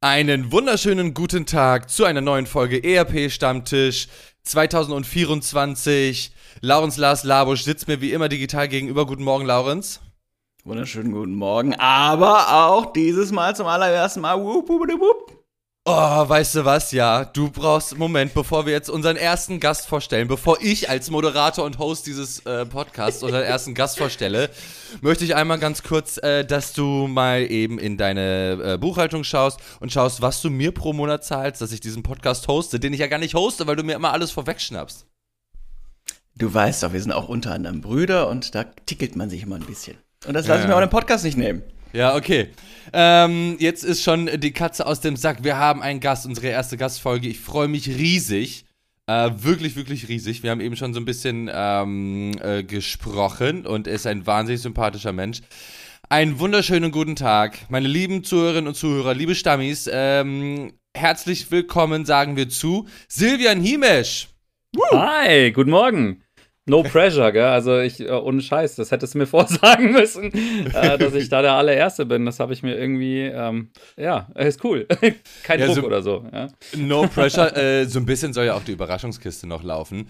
Einen wunderschönen guten Tag zu einer neuen Folge ERP-Stammtisch 2024. Laurens Lars Labusch sitzt mir wie immer digital gegenüber. Guten Morgen, Laurens. Wunderschönen guten Morgen, aber auch dieses Mal zum allerersten Mal. Wupp, wupp, wupp. Oh, weißt du was, ja, du brauchst, Moment, bevor wir jetzt unseren ersten Gast vorstellen, bevor ich als Moderator und Host dieses Podcasts unseren ersten Gast vorstelle, möchte ich einmal ganz kurz, dass du mal eben in deine Buchhaltung schaust und schaust, was du mir pro Monat zahlst, dass ich diesen Podcast hoste, den ich ja gar nicht hoste, weil du mir immer alles vorwegschnappst. Du weißt doch, wir sind auch unter anderem Brüder und da tickelt man sich immer ein bisschen. Und das lasse ich mir auch im Podcast nicht nehmen. Ja, okay. Jetzt ist schon die Katze aus dem Sack. Wir haben einen Gast, unsere erste Gastfolge. Ich freue mich riesig. Wirklich, wirklich riesig. Wir haben eben schon so ein bisschen gesprochen und er ist ein wahnsinnig sympathischer Mensch. Einen wunderschönen guten Tag, meine lieben Zuhörerinnen und Zuhörer, liebe Stammis. Herzlich willkommen, sagen wir zu Silvian Himesch. Hi, guten Morgen. No pressure, gell? Also ohne Scheiß, das hättest du mir vorsagen müssen, dass ich da der Allererste bin. Das habe ich mir irgendwie, ist cool. Kein Druck oder so. Ja. No pressure, so ein bisschen soll ja auch die Überraschungskiste noch laufen.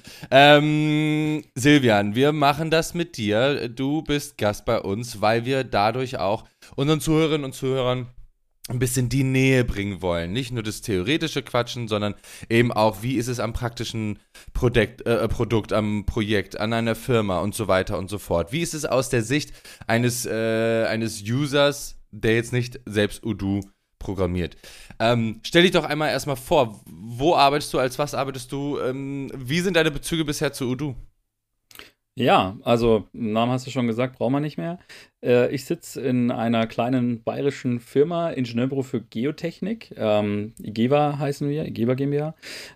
Silvian, wir machen das mit dir. Du bist Gast bei uns, weil wir dadurch auch unseren Zuhörerinnen und Zuhörern ein bisschen die Nähe bringen wollen. Nicht nur das theoretische Quatschen, sondern eben auch, wie ist es am praktischen Produkt, am Projekt, an einer Firma und so weiter und so fort. Wie ist es aus der Sicht eines Users, der jetzt nicht selbst Odoo programmiert? Stell dich doch einmal erstmal vor, wo arbeitest du, als was arbeitest du, wie sind deine Bezüge bisher zu Odoo? Ja, also Namen hast du schon gesagt, brauchen wir nicht mehr. Ich sitze in einer kleinen bayerischen Firma, Ingenieurbüro für Geotechnik. IGEWA heißen wir, IGEWA GmbH.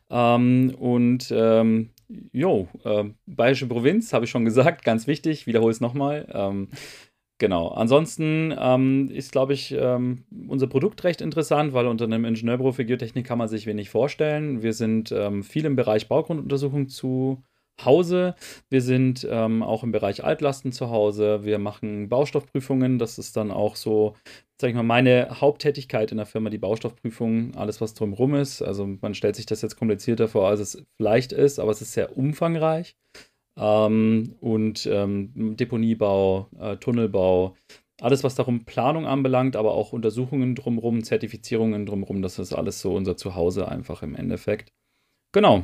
Bayerische Provinz, habe ich schon gesagt, ganz wichtig, wiederhole es nochmal. Genau, ansonsten ist, glaube ich, unser Produkt recht interessant, weil unter einem Ingenieurbüro für Geotechnik kann man sich wenig vorstellen. Wir sind viel im Bereich Baugrunduntersuchung zu Hause. Wir sind auch im Bereich Altlasten zu Hause. Wir machen Baustoffprüfungen. Das ist dann auch so, sag ich mal, meine Haupttätigkeit in der Firma, die Baustoffprüfung, alles, was drumherum ist. Also man stellt sich das jetzt komplizierter vor, als es vielleicht ist, aber es ist sehr umfangreich. Deponiebau, Tunnelbau, alles, was darum Planung anbelangt, aber auch Untersuchungen drumherum, Zertifizierungen drumherum, das ist alles so unser Zuhause einfach im Endeffekt. Genau.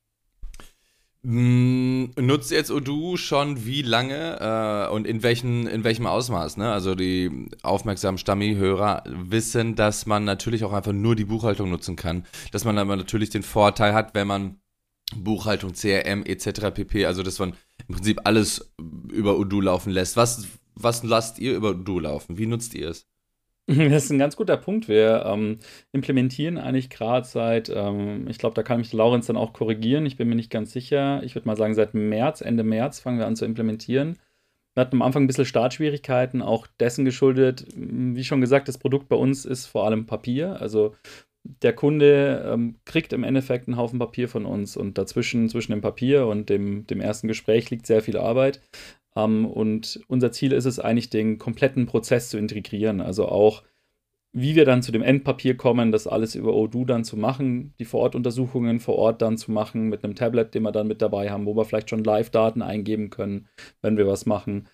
Nutzt jetzt Odoo schon wie lange und in welchem Ausmaß? Ne? Also die aufmerksamen Stammi-Hörer wissen, dass man natürlich auch einfach nur die Buchhaltung nutzen kann. Dass man aber natürlich den Vorteil hat, wenn man Buchhaltung, CRM etc. pp., also dass man im Prinzip alles über Odoo laufen lässt. Was lasst ihr über Odoo laufen? Wie nutzt ihr es? Das ist ein ganz guter Punkt. Wir implementieren eigentlich gerade seit, ich glaube, da kann mich der Laurens dann auch korrigieren. Ich bin mir nicht ganz sicher. Ich würde mal sagen, seit Ende März fangen wir an zu implementieren. Wir hatten am Anfang ein bisschen Startschwierigkeiten, auch dessen geschuldet. Wie schon gesagt, das Produkt bei uns ist vor allem Papier. Also der Kunde kriegt im Endeffekt einen Haufen Papier von uns und zwischen dem Papier und dem ersten Gespräch liegt sehr viel Arbeit. Und unser Ziel ist es eigentlich, den kompletten Prozess zu integrieren. Also auch, wie wir dann zu dem Endpapier kommen, das alles über Odoo dann zu machen, die Vorortuntersuchungen vor Ort dann zu machen mit einem Tablet, den wir dann mit dabei haben, wo wir vielleicht schon Live-Daten eingeben können, wenn wir was machen.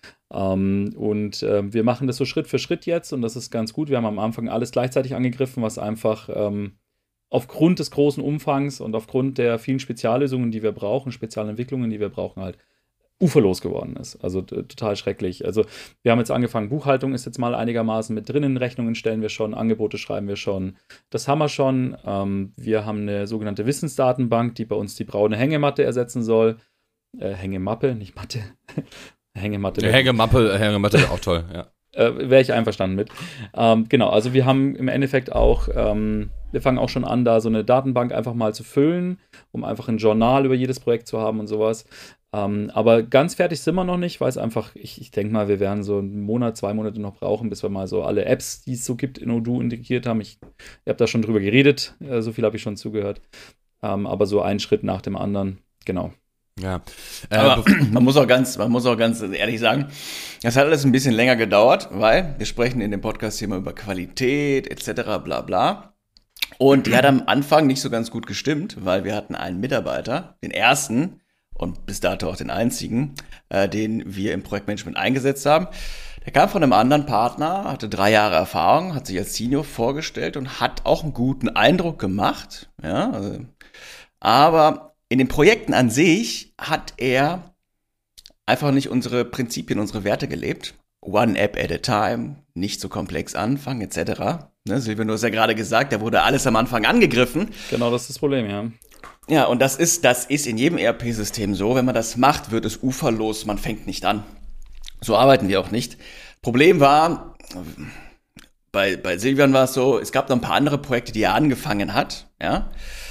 Wir machen das so Schritt für Schritt jetzt und das ist ganz gut. Wir haben am Anfang alles gleichzeitig angegriffen, was einfach aufgrund des großen Umfangs und aufgrund der vielen Speziallösungen, die wir brauchen, Spezialentwicklungen, die wir brauchen, halt uferlos geworden ist. Also total schrecklich. Also wir haben jetzt angefangen, Buchhaltung ist jetzt mal einigermaßen mit drinnen, Rechnungen stellen wir schon, Angebote schreiben wir schon. Das haben wir schon. Wir haben eine sogenannte Wissensdatenbank, die bei uns die braune Hängematte ersetzen soll. Hängemappe, nicht Matte. Hängematte. Hängematte ist auch toll, ja. Wäre ich einverstanden mit. Genau, also wir haben im Endeffekt auch, wir fangen auch schon an, da so eine Datenbank einfach mal zu füllen, um einfach ein Journal über jedes Projekt zu haben und sowas. Aber ganz fertig sind wir noch nicht, weil es einfach, ich denke mal, wir werden so einen Monat, 2 Monate noch brauchen, bis wir mal so alle Apps, die es so gibt, in Odoo integriert haben. Ihr habt da schon drüber geredet, so viel habe ich schon zugehört. Aber so ein Schritt nach dem anderen, genau. Ja. Aber man muss auch ganz ehrlich sagen, das hat alles ein bisschen länger gedauert, weil wir sprechen in dem Podcast hier immer über Qualität etc. bla bla. Und die hat am Anfang nicht so ganz gut gestimmt, weil wir hatten einen Mitarbeiter, den ersten und bis dato auch den einzigen, den wir im Projektmanagement eingesetzt haben. Der kam von einem anderen Partner, hatte 3 Jahre Erfahrung, hat sich als Senior vorgestellt und hat auch einen guten Eindruck gemacht. Ja, also, aber in den Projekten an sich hat er einfach nicht unsere Prinzipien, unsere Werte gelebt. One App at a time, nicht so komplex anfangen, etc. Ne, Silvio, du hast ja gerade gesagt, da wurde alles am Anfang angegriffen. Genau, das ist das Problem, ja. Ja, und das ist in jedem ERP-System so. Wenn man das macht, wird es uferlos, man fängt nicht an. So arbeiten wir auch nicht. Problem war, bei Silvian war es so, es gab noch ein paar andere Projekte, die er angefangen hat. Ja?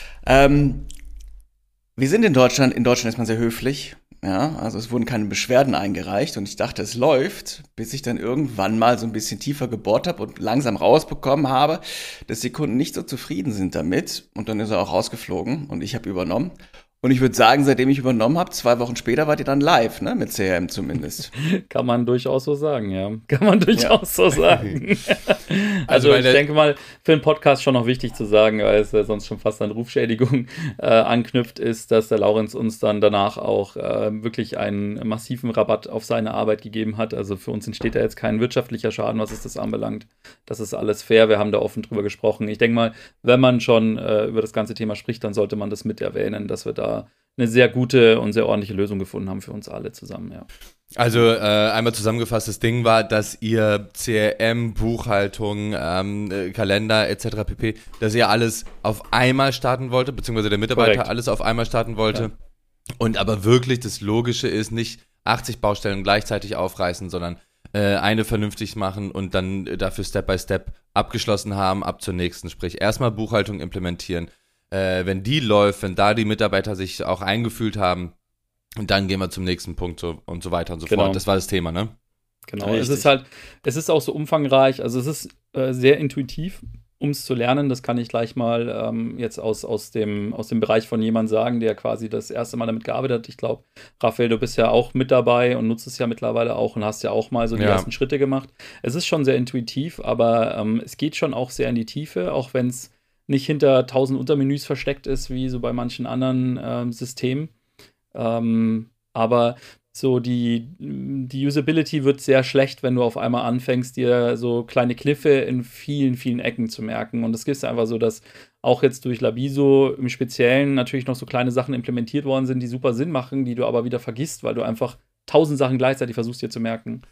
Wir sind in Deutschland ist man sehr höflich. Ja, also es wurden keine Beschwerden eingereicht und ich dachte, es läuft, bis ich dann irgendwann mal so ein bisschen tiefer gebohrt habe und langsam rausbekommen habe, dass die Kunden nicht so zufrieden sind damit und dann ist er auch rausgeflogen und ich habe übernommen. Und ich würde sagen, seitdem ich übernommen habe, 2 Wochen später wart ihr dann live, ne? Mit CRM zumindest. Kann man durchaus so sagen, ja. Kann man durchaus so sagen. Also ich denke mal, für einen Podcast schon noch wichtig zu sagen, weil es sonst schon fast an Rufschädigung anknüpft, ist, dass der Laurenz uns dann danach auch wirklich einen massiven Rabatt auf seine Arbeit gegeben hat. Also für uns entsteht da jetzt kein wirtschaftlicher Schaden, was es das anbelangt. Das ist alles fair, wir haben da offen drüber gesprochen. Ich denke mal, wenn man schon über das ganze Thema spricht, dann sollte man das mit erwähnen, dass wir da eine sehr gute und sehr ordentliche Lösung gefunden haben für uns alle zusammen, ja. Also einmal zusammengefasst, das Ding war, dass ihr CRM, Buchhaltung, Kalender etc. pp., dass ihr alles auf einmal starten wollte, beziehungsweise der Mitarbeiter Korrekt. alles auf einmal starten wollte. Ja. Und aber wirklich das Logische ist, nicht 80 Baustellen gleichzeitig aufreißen, sondern eine vernünftig machen und dann dafür Step by Step abgeschlossen haben, ab zur nächsten. Sprich, erstmal Buchhaltung implementieren. Wenn die läuft, wenn da die Mitarbeiter sich auch eingefühlt haben, und dann gehen wir zum nächsten Punkt und so weiter und so fort. Das war das Thema, ne? Genau, richtig. Es ist auch so umfangreich, also es ist sehr intuitiv, um es zu lernen. Das kann ich gleich mal jetzt aus dem Bereich von jemandem sagen, der quasi das erste Mal damit gearbeitet hat. Ich glaube, Raphael, du bist ja auch mit dabei und nutzt es ja mittlerweile auch und hast ja auch mal so die ersten Schritte gemacht. Es ist schon sehr intuitiv, aber es geht schon auch sehr in die Tiefe, auch wenn es nicht hinter 1000 Untermenüs versteckt ist, wie so bei manchen anderen Systemen. Aber so die Usability wird sehr schlecht, wenn du auf einmal anfängst, dir so kleine Kniffe in vielen, vielen Ecken zu merken. Und es ist einfach so, dass auch jetzt durch Labiso im Speziellen natürlich noch so kleine Sachen implementiert worden sind, die super Sinn machen, die du aber wieder vergisst, weil du einfach 1000 Sachen gleichzeitig versuchst dir zu merken.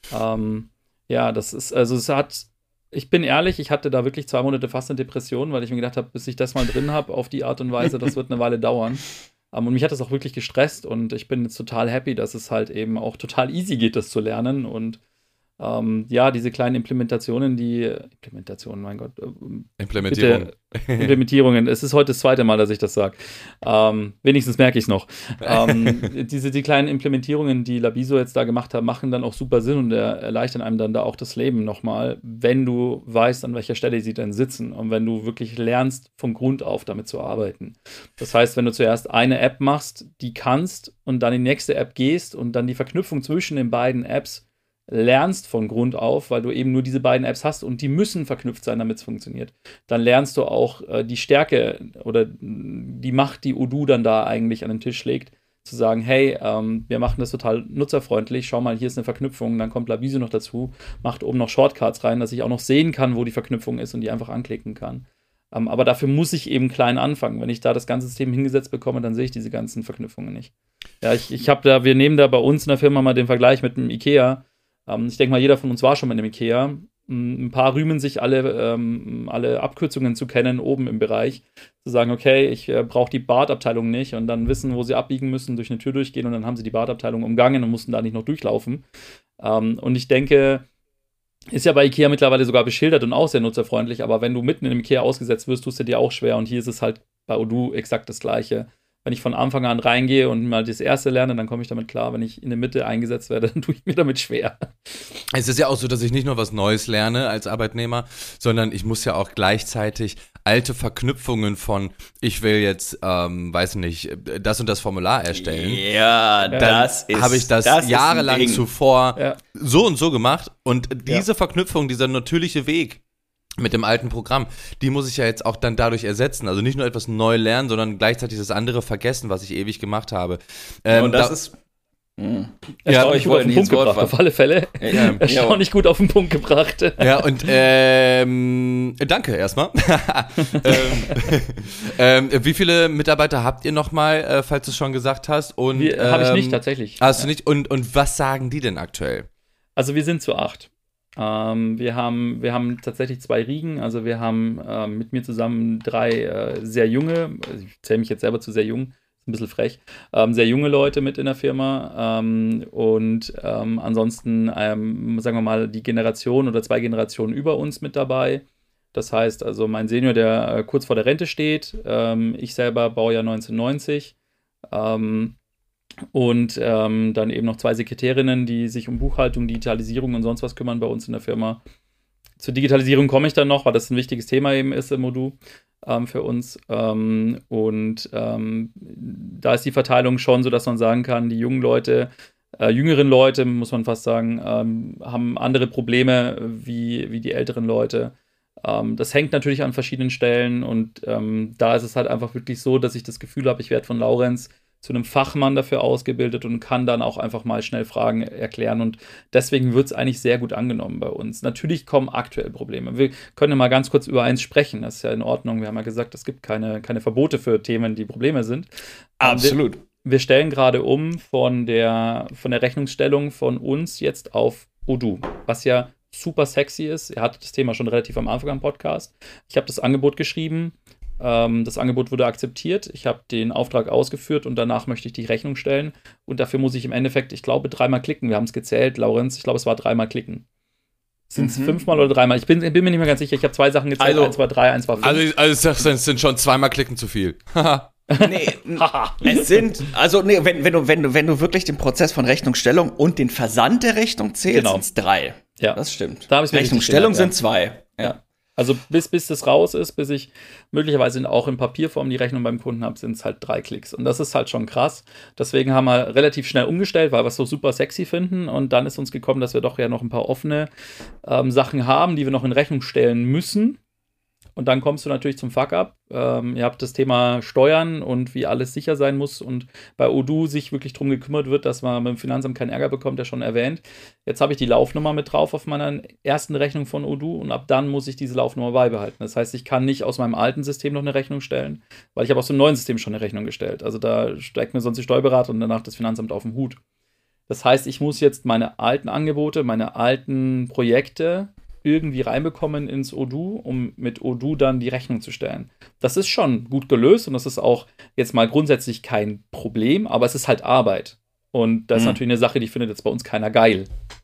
Das ist, also es hat... Ich bin ehrlich, ich hatte da wirklich 2 Monate fast eine Depression, weil ich mir gedacht habe, bis ich das mal drin habe, auf die Art und Weise, das wird eine Weile dauern. Und mich hat das auch wirklich gestresst und ich bin jetzt total happy, dass es halt eben auch total easy geht, das zu lernen. Und diese kleinen Implementierungen, mein Gott. Implementierungen. Es ist heute das 2. Mal, dass ich das sage. Wenigstens merke ich es noch. Die kleinen Implementierungen, die Labiso jetzt da gemacht hat, machen dann auch super Sinn und erleichtern einem dann da auch das Leben nochmal, wenn du weißt, an welcher Stelle sie denn sitzen und wenn du wirklich lernst, von Grund auf damit zu arbeiten. Das heißt, wenn du zuerst eine App machst, die kannst und dann in die nächste App gehst und dann die Verknüpfung zwischen den beiden Apps lernst von Grund auf, weil du eben nur diese beiden Apps hast und die müssen verknüpft sein, damit es funktioniert. Dann lernst du auch die Stärke oder die Macht, die Odoo dann da eigentlich an den Tisch legt, zu sagen, hey, wir machen das total nutzerfreundlich, schau mal, hier ist eine Verknüpfung, dann kommt Labiso noch dazu, macht oben noch Shortcuts rein, dass ich auch noch sehen kann, wo die Verknüpfung ist und die einfach anklicken kann. Aber dafür muss ich eben klein anfangen. Wenn ich da das ganze System hingesetzt bekomme, dann sehe ich diese ganzen Verknüpfungen nicht. Ja, wir nehmen da bei uns in der Firma mal den Vergleich mit dem IKEA. Ich denke mal, jeder von uns war schon mal in einem IKEA. Ein paar rühmen sich alle Abkürzungen zu kennen, oben im Bereich. Zu sagen, okay, ich brauche die Badabteilung nicht und dann wissen, wo sie abbiegen müssen, durch eine Tür durchgehen und dann haben sie die Badabteilung umgangen und mussten da nicht noch durchlaufen. Und ich denke, ist ja bei IKEA mittlerweile sogar beschildert und auch sehr nutzerfreundlich, aber wenn du mitten in einem IKEA ausgesetzt wirst, tust du dir auch schwer und hier ist es halt bei Odoo exakt das Gleiche. Wenn ich von Anfang an reingehe und mal das erste lerne, dann komme ich damit klar. Wenn ich in der Mitte eingesetzt werde, dann tue ich mir damit schwer. Es ist ja auch so, dass ich nicht nur was Neues lerne als Arbeitnehmer, sondern ich muss ja auch gleichzeitig alte Verknüpfungen von, ich will jetzt, weiß nicht, das und das Formular erstellen. Ja, habe ich das jahrelang zuvor so und so gemacht und diese Verknüpfung, dieser natürliche Weg, mit dem alten Programm, die muss ich ja jetzt auch dann dadurch ersetzen. Also nicht nur etwas neu lernen, sondern gleichzeitig das andere vergessen, was ich ewig gemacht habe. Und das ist... Erstaunlich gut auf den Punkt gebracht, auf alle Fälle. Erstaunlich gut auf den Punkt gebracht. Ja, und danke erstmal. Wie viele Mitarbeiter habt ihr nochmal, falls du es schon gesagt hast? Habe ich nicht, tatsächlich. Hast du nicht? Und was sagen die denn aktuell? Also wir sind zu 8. Wir haben tatsächlich 2 Riegen. Also wir haben mit mir zusammen 3 sehr junge, also ich zähle mich jetzt selber zu sehr jung, ein bisschen frech, sehr junge Leute mit in der Firma ansonsten, sagen wir mal, die Generation oder 2 Generationen über uns mit dabei. Das heißt also mein Senior, der kurz vor der Rente steht, ich selber Baujahr 1990 dann eben noch 2 Sekretärinnen, die sich um Buchhaltung, Digitalisierung und sonst was kümmern bei uns in der Firma. Zur Digitalisierung komme ich dann noch, weil das ein wichtiges Thema eben ist im Odoo für uns. Da ist die Verteilung schon so, dass man sagen kann, die jungen Leute, jüngeren Leute, muss man fast sagen, haben andere Probleme wie die älteren Leute. Das hängt natürlich an verschiedenen Stellen und da ist es halt einfach wirklich so, dass ich das Gefühl habe, ich werde von Laurenz zu einem Fachmann dafür ausgebildet und kann dann auch einfach mal schnell Fragen erklären und deswegen wird es eigentlich sehr gut angenommen bei uns. Natürlich kommen aktuell Probleme. Wir können ja mal ganz kurz über eins sprechen, das ist ja in Ordnung. Wir haben ja gesagt, es gibt keine Verbote für Themen, die Probleme sind. Absolut. Wir stellen gerade um von der Rechnungsstellung von uns jetzt auf Odoo, was ja super sexy ist. Ihr hattet das Thema schon relativ am Anfang am Podcast. Ich habe das Angebot geschrieben. Das Angebot wurde akzeptiert. Ich habe den Auftrag ausgeführt und danach möchte ich die Rechnung stellen. Und dafür muss ich im Endeffekt, ich glaube, 3-mal klicken. Wir haben es gezählt, Laurenz. Ich glaube, es war 3-mal klicken. Sind es 5-mal oder 3-mal? Ich bin mir nicht mehr ganz sicher. Ich habe 2 Sachen gezählt. 1 war 3, 1 war 5. Also es sind schon 2-mal klicken zu viel. Nee, es sind, wenn du wirklich den Prozess von Rechnungsstellung und den Versand der Rechnung zählst, sind es 3. Ja. Das stimmt. Da Rechnungsstellung sind 2. Ja. Also bis das raus ist, bis ich möglicherweise auch in Papierform die Rechnung beim Kunden habe, sind es halt 3 Klicks. Und das ist halt schon krass. Deswegen haben wir relativ schnell umgestellt, weil wir es so super sexy finden. Und dann ist uns gekommen, dass wir doch ja noch ein paar offene Sachen haben, die wir noch in Rechnung stellen müssen. Und dann kommst du natürlich zum Fuck-up. Ihr habt das Thema Steuern und wie alles sicher sein muss und bei Odoo sich wirklich darum gekümmert wird, dass man beim Finanzamt keinen Ärger bekommt, der schon erwähnt. Jetzt habe ich die Laufnummer mit drauf auf meiner ersten Rechnung von Odoo und ab dann muss ich diese Laufnummer beibehalten. Das heißt, ich kann nicht aus meinem alten System noch eine Rechnung stellen, weil ich habe aus dem neuen System schon eine Rechnung gestellt. Also da steigt mir sonst die Steuerberater und danach das Finanzamt auf den Hut. Das heißt, ich muss jetzt meine alten Angebote, meine alten Projekte irgendwie reinbekommen ins Odoo, um mit Odoo dann die Rechnung zu stellen. Das ist schon gut gelöst und das ist auch jetzt mal grundsätzlich kein Problem, aber es ist halt Arbeit. Und das ist natürlich eine Sache, die findet jetzt bei uns keiner geil.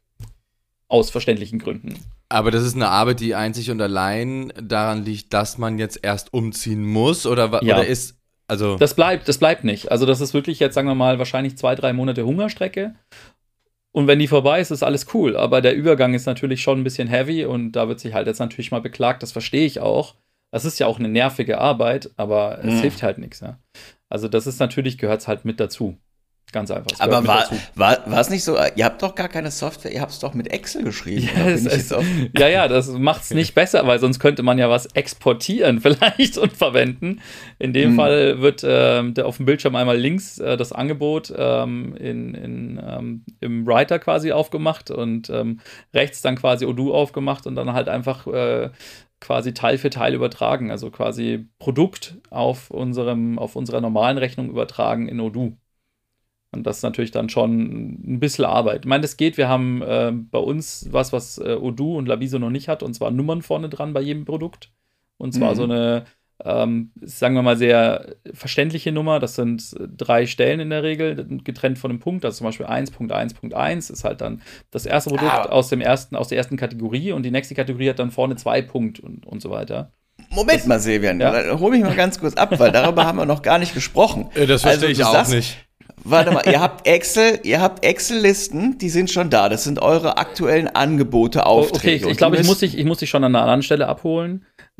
Aus verständlichen Gründen. Aber das ist eine Arbeit, die einzig und allein daran liegt, dass man jetzt erst umziehen muss oder ist, also... Das bleibt nicht. Also das ist wirklich jetzt, sagen wir mal, wahrscheinlich 2-3 Monate Hungerstrecke. Und wenn die vorbei ist, ist alles cool. Aber der Übergang ist natürlich schon ein bisschen heavy und da wird sich halt jetzt natürlich mal beklagt. Das verstehe ich auch. Das ist ja auch eine nervige Arbeit, aber es hilft halt nichts. Ja. Also das ist natürlich, gehört es halt mit dazu. Ganz einfach. Aber war es nicht so, ihr habt doch gar keine Software, ihr habt es doch mit Excel geschrieben. Ja, das macht es nicht besser, weil sonst könnte man ja was exportieren vielleicht und verwenden. In dem Fall wird auf dem Bildschirm einmal links das Angebot im Writer quasi aufgemacht und rechts dann quasi Odoo aufgemacht und dann halt einfach quasi Teil für Teil übertragen. Also quasi Produkt auf unserer normalen Rechnung übertragen in Odoo. Und das ist natürlich dann schon ein bisschen Arbeit. Ich meine, das geht. Wir haben bei uns was Odoo und Laviso noch nicht hat, und zwar Nummern vorne dran bei jedem Produkt. Und zwar so eine, sagen wir mal, sehr verständliche Nummer. Das sind 3 Stellen in der Regel, getrennt von einem Punkt. Also zum Beispiel 1.1.1 ist halt dann das erste Produkt aus der ersten Kategorie und die nächste Kategorie hat dann vorne 2 Punkte und so weiter. Moment mal, Silvian, hol mich mal ganz kurz ab, weil darüber haben wir noch gar nicht gesprochen. Das verstehe ich auch nicht. Warte mal, ihr habt Excel-Listen, die sind schon da. Das sind eure aktuellen Angebote, Aufträge. Okay, ich glaube, ich muss dich schon an einer anderen Stelle abholen,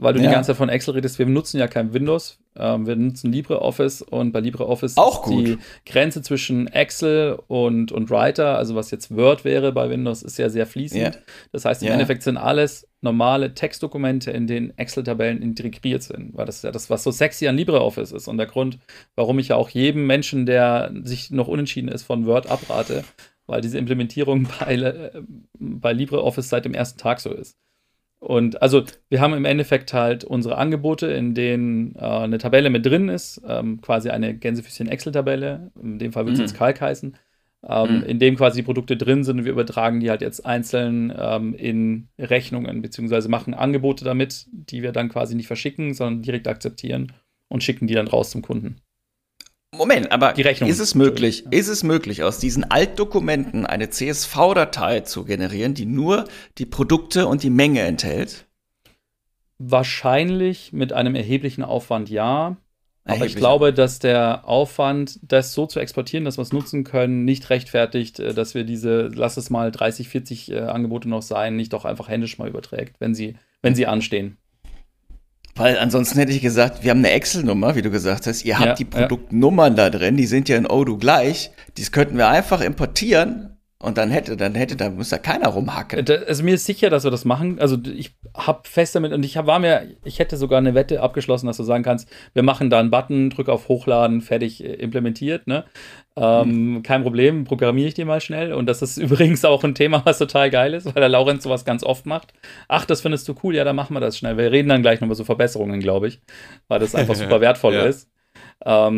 weil du die ganze Zeit von Excel redest, wir nutzen ja kein Windows, wir nutzen LibreOffice und bei LibreOffice auch ist die Grenze zwischen Excel und Writer, also was jetzt Word wäre bei Windows, ist ja sehr fließend. Das heißt, im Endeffekt sind alles normale Textdokumente, in denen Excel-Tabellen integriert sind, weil das ist ja das, was so sexy an LibreOffice ist und der Grund, warum ich ja auch jedem Menschen, der sich noch unentschieden ist, von Word abrate, weil diese Implementierung bei LibreOffice seit dem ersten Tag so ist. Und also wir haben im Endeffekt halt unsere Angebote, in denen eine Tabelle mit drin ist, quasi eine Gänsefüßchen-Excel-Tabelle, in dem Fall wird es jetzt Kalk heißen, in dem quasi die Produkte drin sind und wir übertragen die halt jetzt einzeln in Rechnungen, beziehungsweise machen Angebote damit, die wir dann quasi nicht verschicken, sondern direkt akzeptieren und schicken die dann raus zum Kunden. Moment, aber ist es möglich, aus diesen Altdokumenten eine CSV-Datei zu generieren, die nur die Produkte und die Menge enthält? Wahrscheinlich mit einem erheblichen Aufwand, ja. Aber ich glaube, dass der Aufwand, das so zu exportieren, dass wir es nutzen können, nicht rechtfertigt, dass wir diese, lass es mal 30, 40 Angebote noch sein, nicht doch einfach händisch mal überträgt, wenn sie anstehen. Weil ansonsten hätte ich gesagt, wir haben eine Excel-Nummer, wie du gesagt hast. Ihr habt die Produktnummern da drin, die sind ja in Odoo gleich. Dies könnten wir einfach importieren und da muss ja keiner rumhacken. Also mir ist sicher, dass wir das machen. Also ich habe fest damit und ich hätte sogar eine Wette abgeschlossen, dass du sagen kannst, wir machen da einen Button, drück auf Hochladen, fertig implementiert, ne? Kein Problem, programmiere ich dir mal schnell. Und das ist übrigens auch ein Thema, was total geil ist, weil der Laurenz sowas ganz oft macht. Ach, das findest du cool, ja, dann machen wir das schnell. Wir reden dann gleich noch über so Verbesserungen, glaube ich, weil das einfach super wertvoll ist. Aber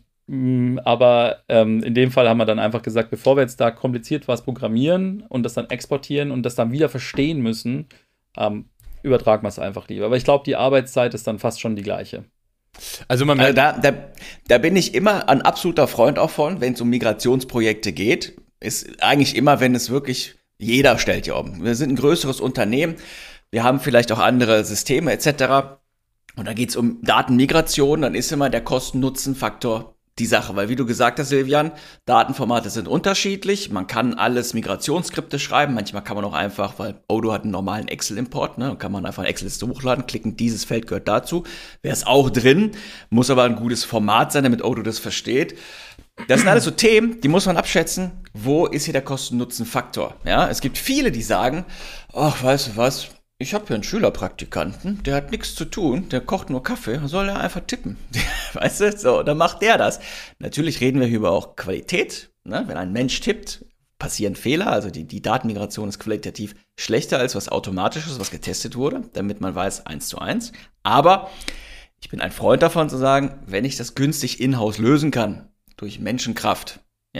in dem Fall haben wir dann einfach gesagt, bevor wir jetzt da kompliziert was programmieren und das dann exportieren und das dann wieder verstehen müssen, übertragen wir es einfach lieber. Aber ich glaube, die Arbeitszeit ist dann fast schon die gleiche. Also man merkt, da bin ich immer ein absoluter Freund auch von, wenn es um Migrationsprojekte geht. Ist eigentlich immer, wenn es wirklich, jeder stellt ja um. Wir sind ein größeres Unternehmen, wir haben vielleicht auch andere Systeme etc. Und da geht es um Datenmigration, dann ist immer der Kosten-Nutzen-Faktor die Sache. Weil wie du gesagt hast, Silvian, Datenformate sind unterschiedlich. Man kann alles Migrationsskripte schreiben. Manchmal kann man auch einfach, weil Odoo hat einen normalen Excel-Import, ne, kann man einfach eine Excel-Liste hochladen, klicken, dieses Feld gehört dazu. Wäre es auch drin, muss aber ein gutes Format sein, damit Odoo das versteht. Das sind alles so Themen, die muss man abschätzen. Wo ist hier der Kosten-Nutzen-Faktor? Ja, es gibt viele, die sagen, ach, weißt du was, ich habe hier einen Schülerpraktikanten, der hat nichts zu tun, der kocht nur Kaffee, soll er einfach tippen. Weißt du, so, dann macht der das. Natürlich reden wir hier über auch Qualität. Ne? Wenn ein Mensch tippt, passieren Fehler. Also die Datenmigration ist qualitativ schlechter als was Automatisches, was getestet wurde, damit man weiß, 1:1. Aber ich bin ein Freund davon zu sagen, wenn ich das günstig in-house lösen kann, durch Menschenkraft,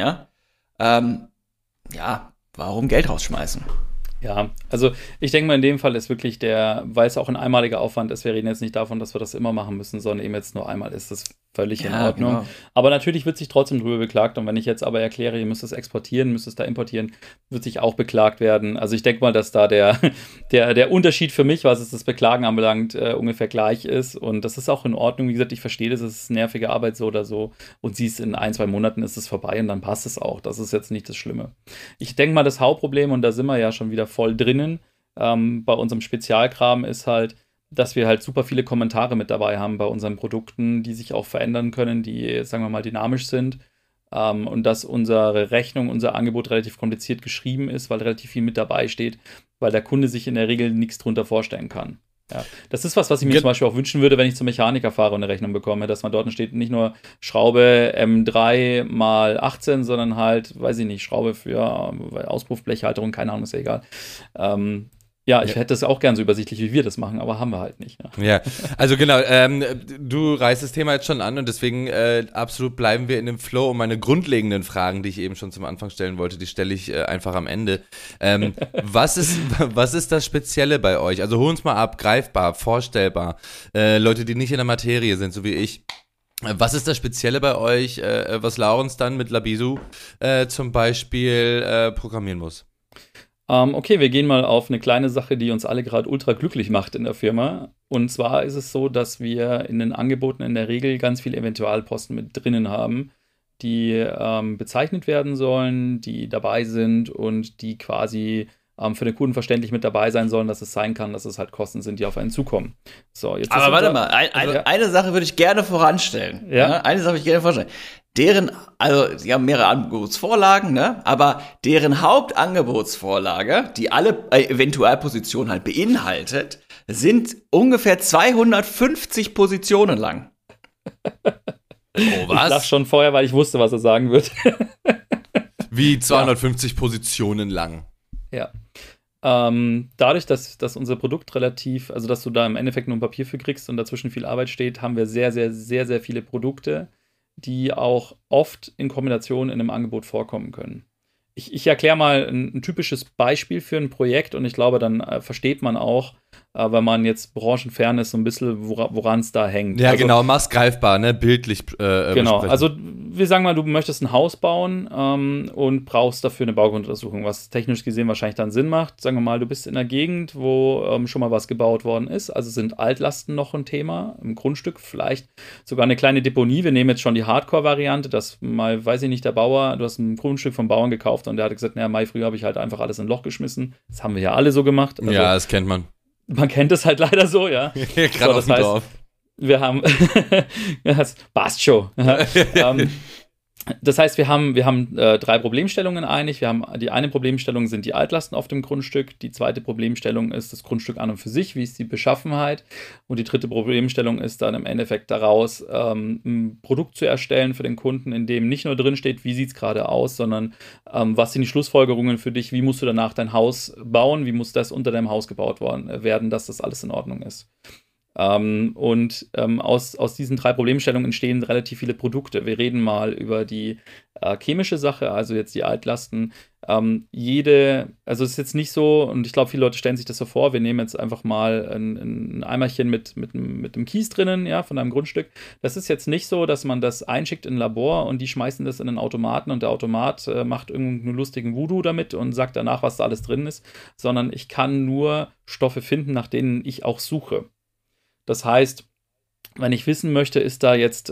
warum Geld rausschmeißen? Ja, also ich denke mal, in dem Fall ist wirklich weil es auch ein einmaliger Aufwand ist, wir reden jetzt nicht davon, dass wir das immer machen müssen, sondern eben jetzt nur einmal ist das völlig in Ordnung. Genau. Aber natürlich wird sich trotzdem drüber beklagt und wenn ich jetzt aber erkläre, ihr müsst es exportieren, müsst es da importieren, wird sich auch beklagt werden. Also ich denke mal, dass da der Unterschied für mich, was es das Beklagen anbelangt, ungefähr gleich ist und das ist auch in Ordnung. Wie gesagt, ich verstehe das, es ist nervige Arbeit so oder so und siehst, in 1-2 Monaten ist es vorbei und dann passt es auch. Das ist jetzt nicht das Schlimme. Ich denke mal, das Hauptproblem, und da sind wir ja schon wieder voll drinnen, bei unserem Spezialkram ist halt, dass wir halt super viele Kommentare mit dabei haben bei unseren Produkten, die sich auch verändern können, die, sagen wir mal, dynamisch sind. Und dass unsere Rechnung, unser Angebot relativ kompliziert geschrieben ist, weil relativ viel mit dabei steht, weil der Kunde sich in der Regel nichts drunter vorstellen kann. Ja, das ist was ich mir zum Beispiel auch wünschen würde, wenn ich zum Mechaniker fahre und eine Rechnung bekomme, dass man dort steht, nicht nur Schraube M3 mal 18, sondern halt, weiß ich nicht, Schraube für Auspuffblechhalterung, keine Ahnung, ist ja egal. Ich hätte es auch gern so übersichtlich, wie wir das machen, aber haben wir halt nicht. Ja, also genau, du reißt das Thema jetzt schon an und deswegen absolut bleiben wir in dem Flow und meine grundlegenden Fragen, die ich eben schon zum Anfang stellen wollte, die stelle ich einfach am Ende. Was ist das Spezielle bei euch? Also hol uns mal ab, greifbar, vorstellbar, Leute, die nicht in der Materie sind, so wie ich. Was ist das Spezielle bei euch, was Laurenz dann mit Labisu zum Beispiel programmieren muss? Okay, wir gehen mal auf eine kleine Sache, die uns alle gerade ultra glücklich macht in der Firma. Und zwar ist es so, dass wir in den Angeboten in der Regel ganz viele Eventualposten mit drinnen haben, die bezeichnet werden sollen, die dabei sind und die quasi für den Kunden verständlich mit dabei sein sollen, dass es sein kann, dass es halt Kosten sind, die auf einen zukommen. So, jetzt aber warte mal, eine Sache würde ich gerne voranstellen. Ja. Ne? Eine Sache würde ich gerne voranstellen. Sie haben mehrere Angebotsvorlagen, ne? Aber deren Hauptangebotsvorlage, die alle Eventualpositionen halt beinhaltet, sind ungefähr 250 Positionen lang. Oh, was? Ich lach schon vorher, weil ich wusste, was er sagen wird. Wie 250 Positionen lang. Ja. Dadurch, dass unser Produkt also dass du da im Endeffekt nur ein Papier für kriegst und dazwischen viel Arbeit steht, haben wir sehr, sehr, sehr, sehr viele Produkte, die auch oft in Kombination in einem Angebot vorkommen können. Ich erkläre mal ein typisches Beispiel für ein Projekt und ich glaube, dann versteht man auch, wenn man jetzt branchenfern ist, so ein bisschen, woran es da hängt. Ja, also, genau, mach's greifbar, ne, bildlich genau, besprechen. also wir sagen mal, du möchtest ein Haus bauen und brauchst dafür eine Baugrunduntersuchung, was technisch gesehen wahrscheinlich dann Sinn macht. Sagen wir mal, du bist in einer Gegend, wo schon mal was gebaut worden ist, also sind Altlasten noch ein Thema, im Grundstück vielleicht sogar eine kleine Deponie. Wir nehmen jetzt schon die Hardcore-Variante, dass mal, weiß ich nicht, der Bauer, du hast ein Grundstück vom Bauern gekauft und der hat gesagt, naja, Mai, früher habe ich halt einfach alles in ein Loch geschmissen. Das haben wir ja alle so gemacht. Also, ja, das kennt man. Man kennt es halt leider so, ja. Gerade auf dem Dorf. Wir haben, das passt schon. Das heißt, wir haben 3 Problemstellungen eigentlich. Die eine Problemstellung sind die Altlasten auf dem Grundstück. Die zweite Problemstellung ist das Grundstück an und für sich, wie ist die Beschaffenheit. Und die dritte Problemstellung ist dann im Endeffekt daraus, ein Produkt zu erstellen für den Kunden, in dem nicht nur drin steht, wie sieht es gerade aus, sondern was sind die Schlussfolgerungen für dich, wie musst du danach dein Haus bauen, wie muss das unter deinem Haus gebaut werden, dass das alles in Ordnung ist. Aus diesen 3 Problemstellungen entstehen relativ viele Produkte. Wir reden mal über die chemische Sache, also jetzt die Altlasten. Also es ist jetzt nicht so, und ich glaube, viele Leute stellen sich das so vor, wir nehmen jetzt einfach mal ein Eimerchen mit dem Kies drinnen, ja, von einem Grundstück. Das ist jetzt nicht so, dass man das einschickt in ein Labor und die schmeißen das in einen Automaten und der Automat macht irgendeinen lustigen Voodoo damit und sagt danach, was da alles drin ist, sondern ich kann nur Stoffe finden, nach denen ich auch suche. Das heißt, wenn ich wissen möchte, ist da jetzt,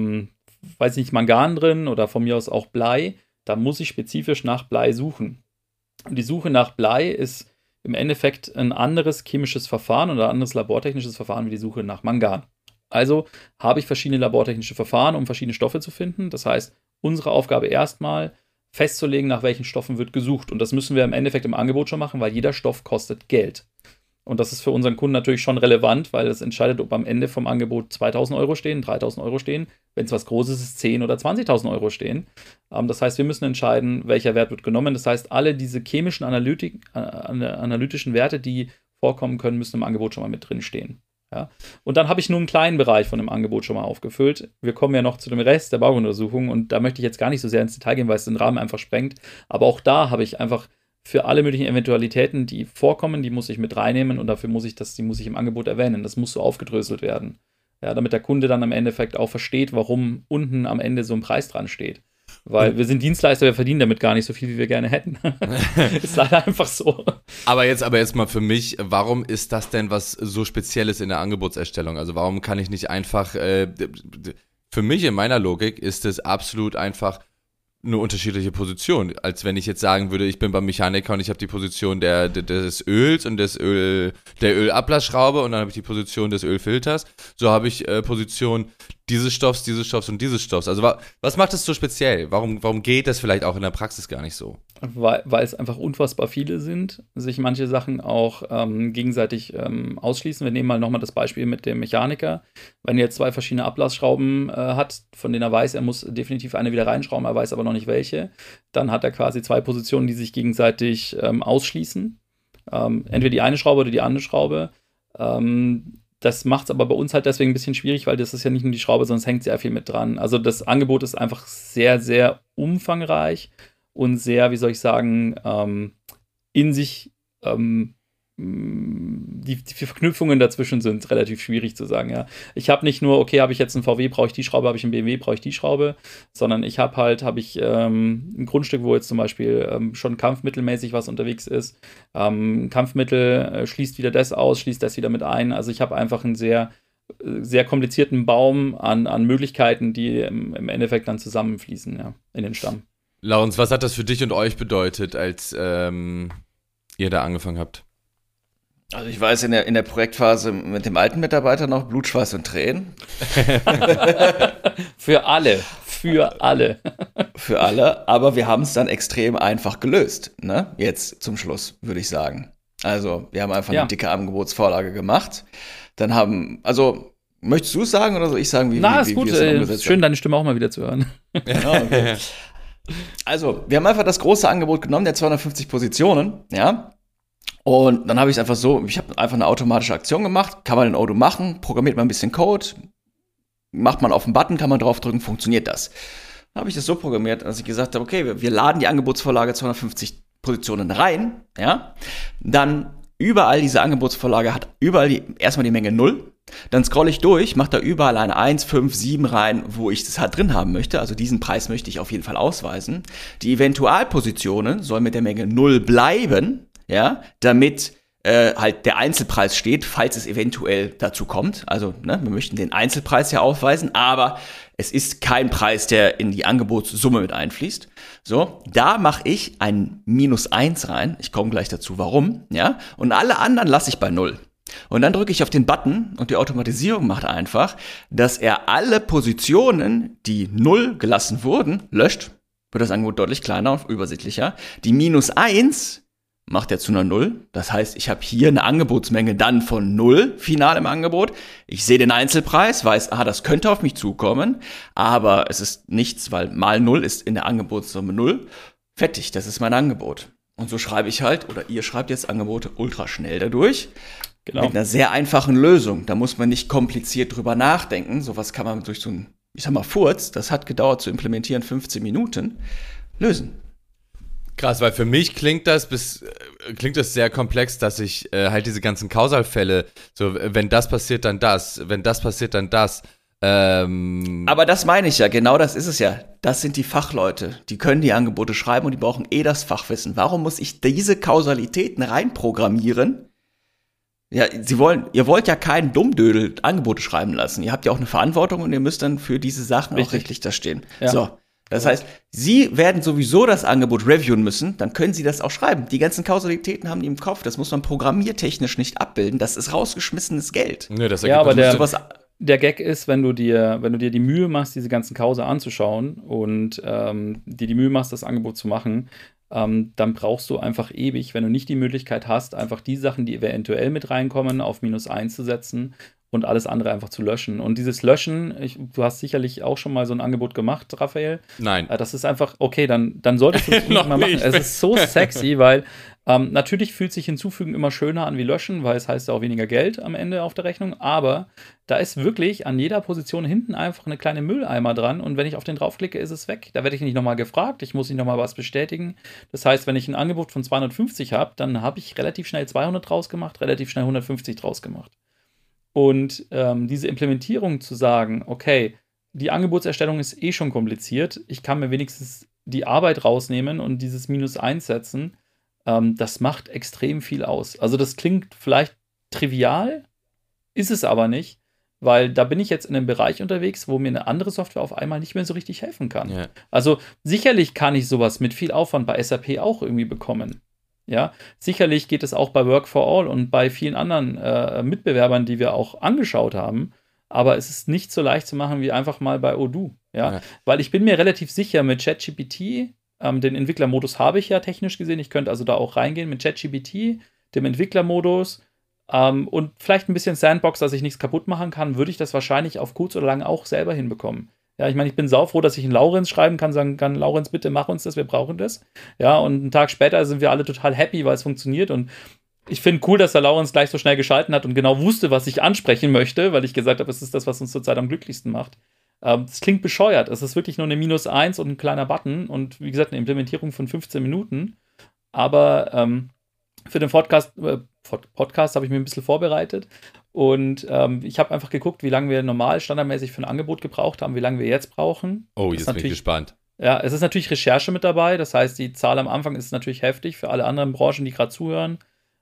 weiß nicht, Mangan drin oder von mir aus auch Blei, dann muss ich spezifisch nach Blei suchen. Und die Suche nach Blei ist im Endeffekt ein anderes chemisches Verfahren oder ein anderes labortechnisches Verfahren wie die Suche nach Mangan. Also habe ich verschiedene labortechnische Verfahren, um verschiedene Stoffe zu finden. Das heißt, unsere Aufgabe erstmal festzulegen, nach welchen Stoffen wird gesucht. Und das müssen wir im Endeffekt im Angebot schon machen, weil jeder Stoff kostet Geld. Und das ist für unseren Kunden natürlich schon relevant, weil das entscheidet, ob am Ende vom Angebot 2.000 Euro stehen, 3.000 Euro stehen. Wenn es was Großes ist, 10.000 oder 20.000 Euro stehen. Das heißt, wir müssen entscheiden, welcher Wert wird genommen. Das heißt, alle diese chemischen analytischen Werte, die vorkommen können, müssen im Angebot schon mal mit drin stehen. Ja? Und dann habe ich nur einen kleinen Bereich von dem Angebot schon mal aufgefüllt. Wir kommen ja noch zu dem Rest der Bauuntersuchung und da möchte ich jetzt gar nicht so sehr ins Detail gehen, weil es den Rahmen einfach sprengt. Aber auch da habe ich einfach für alle möglichen Eventualitäten, die vorkommen, die muss ich mit reinnehmen und dafür muss ich im Angebot erwähnen. Das muss so aufgedröselt werden. Ja, damit der Kunde dann am Endeffekt auch versteht, warum unten am Ende so ein Preis dran steht. Weil wir sind Dienstleister, wir verdienen damit gar nicht so viel, wie wir gerne hätten. Ist leider einfach so. Aber jetzt mal für mich, warum ist das denn was so Spezielles in der Angebotserstellung? Also warum kann ich nicht einfach, für mich in meiner Logik ist es absolut einfach eine unterschiedliche Position, als wenn ich jetzt sagen würde, ich bin beim Mechaniker und ich habe die Position des Öls und der Ölablassschraube und dann habe ich die Position des Ölfilters. So habe ich Position dieses Stoffs und dieses Stoffs. Also was macht es so speziell? Warum geht das vielleicht auch in der Praxis gar nicht so? Weil es einfach unfassbar viele sind, sich manche Sachen auch gegenseitig ausschließen. Wir nehmen mal nochmal das Beispiel mit dem Mechaniker. Wenn er jetzt 2 verschiedene Ablassschrauben hat, von denen er weiß, er muss definitiv eine wieder reinschrauben, er weiß aber noch nicht welche, dann hat er quasi 2 Positionen, die sich gegenseitig ausschließen. Entweder die eine Schraube oder die andere Schraube. Das macht es aber bei uns halt deswegen ein bisschen schwierig, weil das ist ja nicht nur die Schraube, sondern es hängt sehr viel mit dran. Also das Angebot ist einfach sehr, sehr umfangreich und sehr, wie soll ich sagen, in sich die Verknüpfungen dazwischen sind relativ schwierig zu sagen, ja. Ich habe nicht nur, okay, habe ich jetzt einen VW, brauche ich die Schraube, habe ich einen BMW, brauche ich die Schraube, sondern ich habe ein Grundstück, wo jetzt zum Beispiel schon kampfmittelmäßig was unterwegs ist. Kampfmittel schließt wieder das aus, schließt das wieder mit ein. Also ich habe einfach einen sehr, sehr komplizierten Baum an Möglichkeiten, die im Endeffekt dann zusammenfließen, ja, in den Stamm. Laurens, was hat das für dich und euch bedeutet, als ihr da angefangen habt? Also ich weiß, in der Projektphase mit dem alten Mitarbeiter noch Blut, Schweiß und Tränen. Für alle. Für alle. Für alle, aber wir haben es dann extrem einfach gelöst, ne? Jetzt zum Schluss, würde ich sagen. Also, wir haben einfach eine dicke Angebotsvorlage gemacht. Möchtest du es sagen oder soll ich sagen, ist gut. Schön, deine Stimme auch mal wieder zu hören. Ja, okay. Also, wir haben einfach das große Angebot genommen, der 250 Positionen, ja. Und dann habe ich es einfach so, ich habe einfach eine automatische Aktion gemacht, kann man in Odoo machen, programmiert man ein bisschen Code, macht man auf den Button, kann man draufdrücken, funktioniert das. Dann habe ich das so programmiert, dass ich gesagt habe, okay, wir laden die Angebotsvorlage 250 Positionen rein, ja. Dann überall diese Angebotsvorlage hat überall erstmal die Menge 0. Dann scrolle ich durch, mache da überall eine 1, 5, 7 rein, wo ich das halt drin haben möchte. Also diesen Preis möchte ich auf jeden Fall ausweisen. Die Eventualpositionen sollen mit der Menge 0 bleiben, ja, damit halt der Einzelpreis steht, falls es eventuell dazu kommt. Also, wir möchten den Einzelpreis ja aufweisen, aber es ist kein Preis, der in die Angebotssumme mit einfließt. So, da mache ich ein -1 rein. Ich komme gleich dazu, warum, ja. Und alle anderen lasse ich bei 0. Und dann drücke ich auf den Button und die Automatisierung macht einfach, dass er alle Positionen, die 0 gelassen wurden, löscht. Wird das Angebot deutlich kleiner und übersichtlicher. Die -1 macht er zu einer 0. Das heißt, ich habe hier eine Angebotsmenge dann von 0 final im Angebot. Ich sehe den Einzelpreis, weiß, das könnte auf mich zukommen, aber es ist nichts, weil mal 0 ist in der Angebotssumme 0. Fertig, das ist mein Angebot. Und so schreibe ich halt, oder ihr schreibt jetzt Angebote ultra schnell dadurch. Genau. Mit einer sehr einfachen Lösung. Da muss man nicht kompliziert drüber nachdenken. Sowas kann man durch so ein, Furz, das hat gedauert zu implementieren, 15 Minuten, lösen. Krass, weil für mich klingt das sehr komplex, dass ich halt diese ganzen Kausalfälle, so wenn das passiert, dann das, wenn das passiert, dann das. Aber das meine ich ja, genau das ist es ja. Das sind die Fachleute, die können die Angebote schreiben und die brauchen das Fachwissen. Warum muss ich diese Kausalitäten reinprogrammieren? Ja, ihr wollt ja keinen Dummdödel Angebote schreiben lassen. Ihr habt ja auch eine Verantwortung und ihr müsst dann für diese Sachen auch rechtlich da stehen. Ja. So. Das heißt, Sie werden sowieso das Angebot reviewen müssen, dann können Sie das auch schreiben. Die ganzen Kausalitäten haben die im Kopf, das muss man programmiertechnisch nicht abbilden, das ist rausgeschmissenes Geld. Nee, das ja, aber der Gag ist, wenn du dir die Mühe machst, diese ganzen Kausa anzuschauen und dir die Mühe machst, das Angebot zu machen, dann brauchst du einfach ewig, wenn du nicht die Möglichkeit hast, einfach die Sachen, die eventuell mit reinkommen, auf -1 zu setzen und alles andere einfach zu löschen. Und dieses Löschen, du hast sicherlich auch schon mal so ein Angebot gemacht, Raphael. Nein. Das ist einfach, okay, dann solltest du es nicht mal machen. Es ist so sexy, weil natürlich fühlt sich Hinzufügen immer schöner an wie Löschen, weil es heißt ja auch weniger Geld am Ende auf der Rechnung, aber da ist wirklich an jeder Position hinten einfach eine kleine Mülleimer dran und wenn ich auf den draufklicke, ist es weg. Da werde ich nicht nochmal gefragt, ich muss nicht nochmal was bestätigen. Das heißt, wenn ich ein Angebot von 250 habe, dann habe ich relativ schnell 200 draus gemacht, relativ schnell 150 draus gemacht. Und diese Implementierung zu sagen, okay, die Angebotserstellung ist eh schon kompliziert, ich kann mir wenigstens die Arbeit rausnehmen und dieses -1 setzen, das macht extrem viel aus. Also das klingt vielleicht trivial, ist es aber nicht, weil da bin ich jetzt in einem Bereich unterwegs, wo mir eine andere Software auf einmal nicht mehr so richtig helfen kann. Ja. Also sicherlich kann ich sowas mit viel Aufwand bei SAP auch irgendwie bekommen. Ja, sicherlich geht es auch bei Work for All und bei vielen anderen Mitbewerbern, die wir auch angeschaut haben, aber es ist nicht so leicht zu machen wie einfach mal bei Odoo. Ja? Weil ich bin mir relativ sicher, mit ChatGPT, den Entwicklermodus habe ich ja technisch gesehen, ich könnte also da auch reingehen mit ChatGPT, dem Entwicklermodus und vielleicht ein bisschen Sandbox, dass ich nichts kaputt machen kann, würde ich das wahrscheinlich auf kurz oder lang auch selber hinbekommen. Ja, ich meine, ich bin saufroh, dass ich einen Laurenz schreiben kann, sagen kann, Laurenz, bitte mach uns das, wir brauchen das. Ja, und einen Tag später sind wir alle total happy, weil es funktioniert und ich finde cool, dass der Laurenz gleich so schnell geschalten hat und genau wusste, was ich ansprechen möchte, weil ich gesagt habe, es ist das, was uns zurzeit am glücklichsten macht. Das klingt bescheuert. Es ist wirklich nur eine -1 und ein kleiner Button und wie gesagt, eine Implementierung von 15 Minuten. Aber für den Podcast habe ich mir ein bisschen vorbereitet und ich habe einfach geguckt, wie lange wir normal standardmäßig für ein Angebot gebraucht haben, wie lange wir jetzt brauchen. Oh, jetzt bin ich gespannt. Ja, es ist natürlich Recherche mit dabei, das heißt, die Zahl am Anfang ist natürlich heftig für alle anderen Branchen, die gerade zuhören.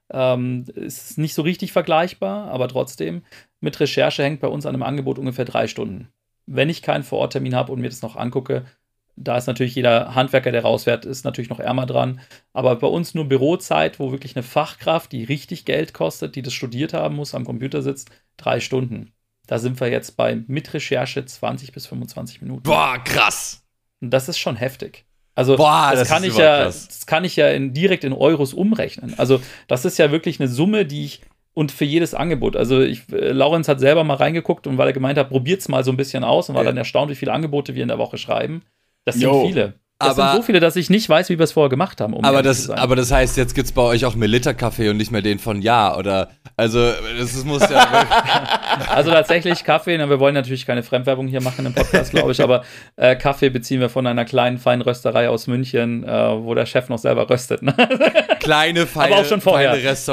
Es ist nicht so richtig vergleichbar, aber trotzdem, mit Recherche hängt bei uns an einem Angebot ungefähr 3 Stunden. Wenn ich keinen Vororttermin habe und mir das noch angucke, Da ist natürlich jeder Handwerker, der rausfährt, ist natürlich noch ärmer dran. Aber bei uns nur Bürozeit, wo wirklich eine Fachkraft, die richtig Geld kostet, die das studiert haben muss, am Computer sitzt, 3 Stunden. Da sind wir jetzt mit Recherche 20 bis 25 Minuten. Boah, krass. Und das ist schon heftig. Also Boah, das kann ich ja direkt in Euros umrechnen. Also das ist ja wirklich eine Summe, und für jedes Angebot. Also Laurenz hat selber mal reingeguckt und weil er gemeint hat, probiert's mal so ein bisschen aus und war dann erstaunt, wie viele Angebote wir in der Woche schreiben. Das sind viele. Das sind so viele, dass ich nicht weiß, wie wir es vorher gemacht haben. Aber das heißt, jetzt gibt's bei euch auch Melitta-Kaffee und nicht mehr den von Ja, oder? Also, das muss ja wirklich. Also tatsächlich Kaffee, wir wollen natürlich keine Fremdwerbung hier machen im Podcast, glaube ich, aber Kaffee beziehen wir von einer kleinen, feinen Rösterei aus München, wo der Chef noch selber röstet. Ne? Kleine, feine, aber auch schon vorher.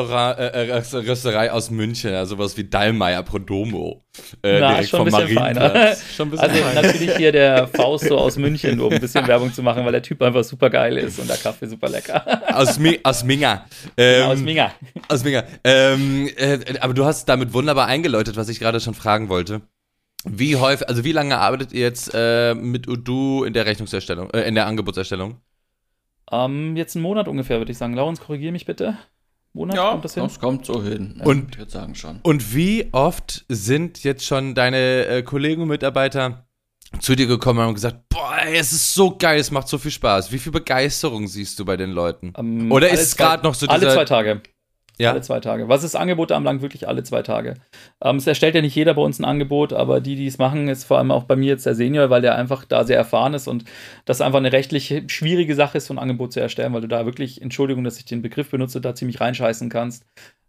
Rösterei aus München, ja, sowas wie Dallmayr Prodomo. Direkt vom Marienplatz. Schon ein bisschen feiner. Natürlich hier der Fausto aus München, um ein bisschen Werbung zu machen, weil der Typ einfach super geil ist und der Kaffee super lecker. Aus Minga. Aus Minga. Aus Minga. Aber du hast damit wunderbar eingeläutet, was ich gerade schon fragen wollte. Wie lange arbeitet ihr jetzt mit Odoo in der Rechnungserstellung, in der Angebotserstellung? Jetzt einen Monat ungefähr, würde ich sagen. Laurenz, korrigiere mich bitte. Monat, ja, kommt das hin? Das kommt so hin. Ja, und ich würde sagen schon. Und wie oft sind jetzt schon deine Kollegen und Mitarbeiter zu dir gekommen und haben gesagt, boah, ey, es ist so geil, es macht so viel Spaß. Wie viel Begeisterung siehst du bei den Leuten? Oder ist es gerade noch so alle 2 Tage. Ja? Alle 2 Tage. Was ist Angebote anbelangt, wirklich alle 2 Tage. Es erstellt ja nicht jeder bei uns ein Angebot, aber die es machen, ist vor allem auch bei mir jetzt der Senior, weil der einfach da sehr erfahren ist und das einfach eine rechtlich schwierige Sache ist, so ein Angebot zu erstellen, weil du da wirklich, Entschuldigung, dass ich den Begriff benutze, da ziemlich reinscheißen kannst.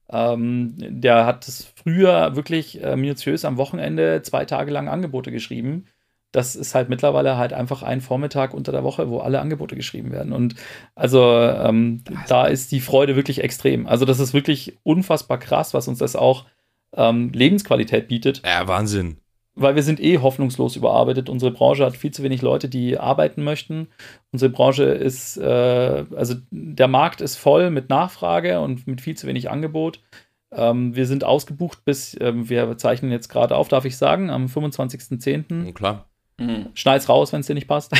Der hat es früher wirklich minutiös am Wochenende 2 Tage lang Angebote geschrieben. Das ist halt mittlerweile halt einfach ein Vormittag unter der Woche, wo alle Angebote geschrieben werden. Und also da ist die Freude wirklich extrem. Also das ist wirklich unfassbar krass, was uns das auch Lebensqualität bietet. Ja, Wahnsinn. Weil wir sind hoffnungslos überarbeitet. Unsere Branche hat viel zu wenig Leute, die arbeiten möchten. Unsere Branche ist, also der Markt ist voll mit Nachfrage und mit viel zu wenig Angebot. Wir sind ausgebucht bis, wir zeichnen jetzt gerade auf, darf ich sagen, am 25.10. Klar. Schneid's raus, wenn es dir nicht passt.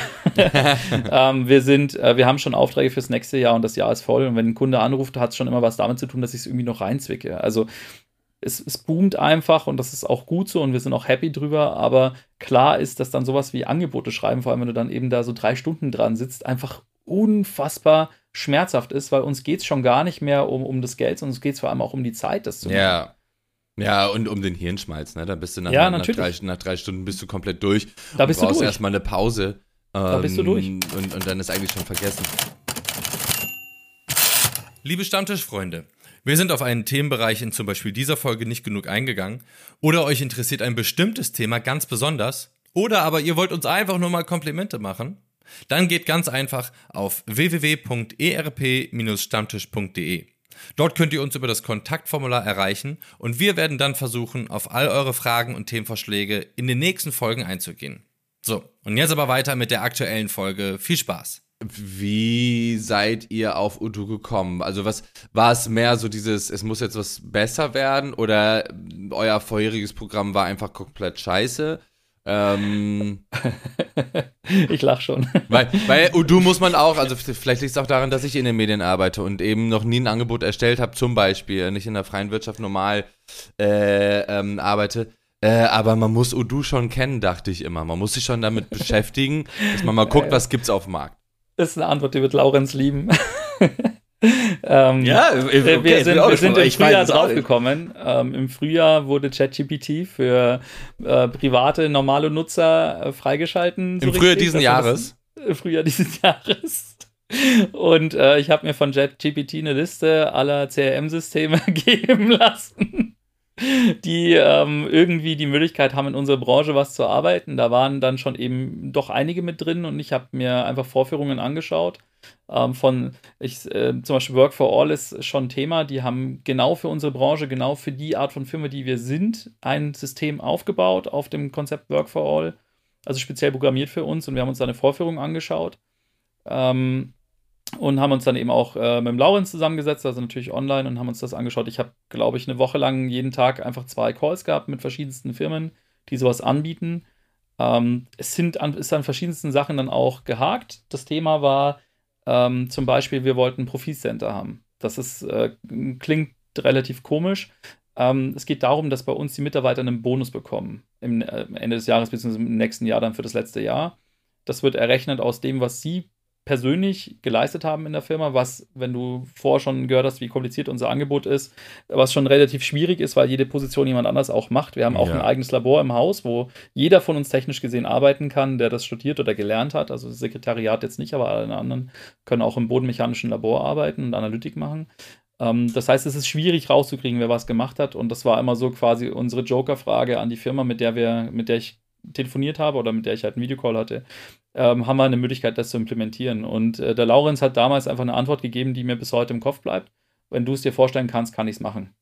Wir haben schon Aufträge fürs nächste Jahr und das Jahr ist voll. Und wenn ein Kunde anruft, hat es schon immer was damit zu tun, dass ich es irgendwie noch reinzwicke. Also es boomt einfach und das ist auch gut so und wir sind auch happy drüber. Aber klar ist, dass dann sowas wie Angebote schreiben, vor allem wenn du dann eben da so 3 Stunden dran sitzt, einfach unfassbar schmerzhaft ist, weil uns geht es schon gar nicht mehr um das Geld, sondern uns geht es vor allem auch um die Zeit, das zu machen. Ja, und um den Hirnschmalz, ne? Da bist du nach 3 Stunden bist du komplett durch. Da bist du durch. Du brauchst erstmal eine Pause. Da bist du durch. Und dann ist eigentlich schon vergessen. Liebe Stammtischfreunde, wir sind auf einen Themenbereich in zum Beispiel dieser Folge nicht genug eingegangen. Oder euch interessiert ein bestimmtes Thema ganz besonders. Oder aber ihr wollt uns einfach nur mal Komplimente machen. Dann geht ganz einfach auf www.erp-stammtisch.de. Dort könnt ihr uns über das Kontaktformular erreichen und wir werden dann versuchen, auf all eure Fragen und Themenvorschläge in den nächsten Folgen einzugehen. So, und jetzt aber weiter mit der aktuellen Folge. Viel Spaß! Wie seid ihr auf Odoo gekommen? Also war es mehr so dieses, es muss jetzt was besser werden oder euer vorheriges Programm war einfach komplett scheiße? Ich lach schon. Weil Odoo muss man auch, also vielleicht liegt es auch daran, dass ich in den Medien arbeite und eben noch nie ein Angebot erstellt habe, zum Beispiel, nicht in der freien Wirtschaft normal arbeite. Aber man muss Odoo schon kennen, dachte ich immer. Man muss sich schon damit beschäftigen, dass man mal guckt, was gibt's auf dem Markt. Das ist eine Antwort, die wird Laurenz lieben. Wir sind im Frühjahr draufgekommen. Im Frühjahr wurde ChatGPT für private, normale Nutzer freigeschalten. Im Frühjahr diesen Jahres? Im Frühjahr dieses Jahres. Und ich habe mir von ChatGPT eine Liste aller CRM-Systeme geben lassen, die irgendwie die Möglichkeit haben, in unserer Branche was zu arbeiten. Da waren dann schon eben doch einige mit drin und ich habe mir einfach Vorführungen angeschaut. Zum Beispiel Work for All ist schon ein Thema, die haben genau für unsere Branche, genau für die Art von Firma, die wir sind, ein System aufgebaut auf dem Konzept Work for All, also speziell programmiert für uns und wir haben uns da eine Vorführung angeschaut und haben uns dann eben auch mit dem Laurenz zusammengesetzt, also natürlich online und haben uns das angeschaut. Ich habe, glaube ich, eine Woche lang jeden Tag einfach 2 Calls gehabt mit verschiedensten Firmen, die sowas anbieten. ist an verschiedensten Sachen dann auch gehakt. Das Thema war zum Beispiel, wir wollten ein Profitcenter haben. Das klingt relativ komisch. Es geht darum, dass bei uns die Mitarbeiter einen Bonus bekommen im Ende des Jahres bzw. im nächsten Jahr dann für das letzte Jahr. Das wird errechnet aus dem, was sie persönlich geleistet haben in der Firma, was, wenn du vorher schon gehört hast, wie kompliziert unser Angebot ist, was schon relativ schwierig ist, weil jede Position jemand anders auch macht. Wir haben auch ein eigenes Labor im Haus, wo jeder von uns technisch gesehen arbeiten kann, der das studiert oder gelernt hat. Also das Sekretariat jetzt nicht, aber alle anderen können auch im bodenmechanischen Labor arbeiten und Analytik machen. Das heißt, es ist schwierig rauszukriegen, wer was gemacht hat. Und das war immer so quasi unsere Joker-Frage an die Firma, mit der ich telefoniert habe oder mit der ich halt einen Videocall hatte, haben wir eine Möglichkeit, das zu implementieren. Und der Laurenz hat damals einfach eine Antwort gegeben, die mir bis heute im Kopf bleibt. Wenn du es dir vorstellen kannst, kann ich es machen.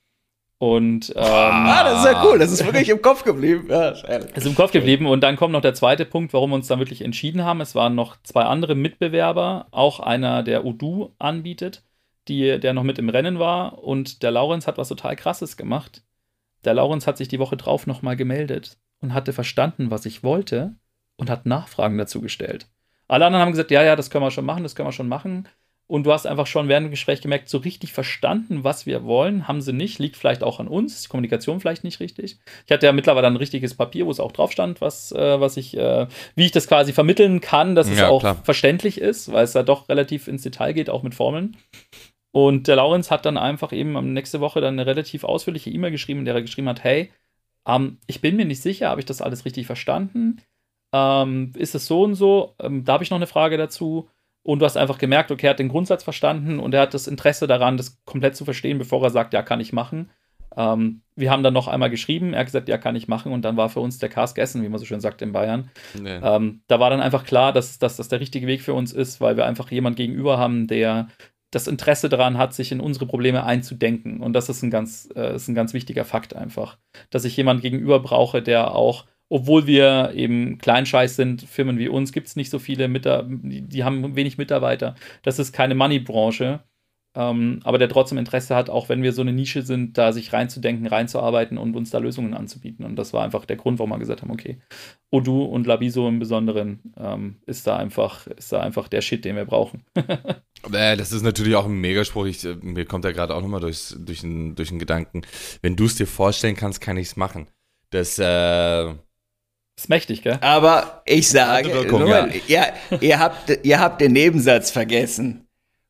Und das ist ja cool, das ist wirklich im Kopf geblieben. Ja, ist im Kopf geblieben. Und dann kommt noch der zweite Punkt, warum wir uns dann wirklich entschieden haben. Es waren noch 2 andere Mitbewerber, auch einer, der Odoo anbietet, der noch mit im Rennen war. Und der Laurenz hat was total Krasses gemacht. Der Laurenz hat sich die Woche drauf nochmal gemeldet und hatte verstanden, was ich wollte und hat Nachfragen dazu gestellt. Alle anderen haben gesagt, ja, das können wir schon machen. Und du hast einfach schon während dem Gespräch gemerkt, so richtig verstanden, was wir wollen, haben sie nicht. Liegt vielleicht auch an uns, ist die Kommunikation vielleicht nicht richtig. Ich hatte ja mittlerweile ein richtiges Papier, wo es auch drauf stand, wie ich das quasi vermitteln kann, dass es auch verständlich ist, weil es da doch relativ ins Detail geht, auch mit Formeln. Und der Laurenz hat dann einfach eben nächste Woche dann eine relativ ausführliche E-Mail geschrieben, in der er geschrieben hat, hey, ich bin mir nicht sicher, habe ich das alles richtig verstanden? Ist es so und so? Da habe ich noch eine Frage dazu. Und du hast einfach gemerkt, okay, er hat den Grundsatz verstanden und er hat das Interesse daran, das komplett zu verstehen, bevor er sagt, ja, kann ich machen. Wir haben dann noch einmal geschrieben, er hat gesagt, ja, kann ich machen. Und dann war für uns der Cast gegessen, wie man so schön sagt in Bayern. Nee. Da war dann einfach klar, dass das der richtige Weg für uns ist, weil wir einfach jemanden gegenüber haben, der das Interesse daran hat, sich in unsere Probleme einzudenken. Und das ist ein ganz wichtiger Fakt einfach. Dass ich jemanden gegenüber brauche, der auch, obwohl wir eben Kleinscheiß sind, Firmen wie uns, gibt es nicht so viele die haben wenig Mitarbeiter. Das ist keine Money-Branche. Aber der trotzdem Interesse hat, auch wenn wir so eine Nische sind, da sich reinzudenken, reinzuarbeiten und uns da Lösungen anzubieten. Und das war einfach der Grund, warum wir gesagt haben, okay, Odoo und Labiso im Besonderen ist da einfach der Shit, den wir brauchen. Das ist natürlich auch ein Megaspruch. Mir kommt da gerade auch nochmal durch den Gedanken. Wenn du es dir vorstellen kannst, kann ich es machen. Das ist mächtig, gell? Aber ich sage, ihr habt den Nebensatz vergessen.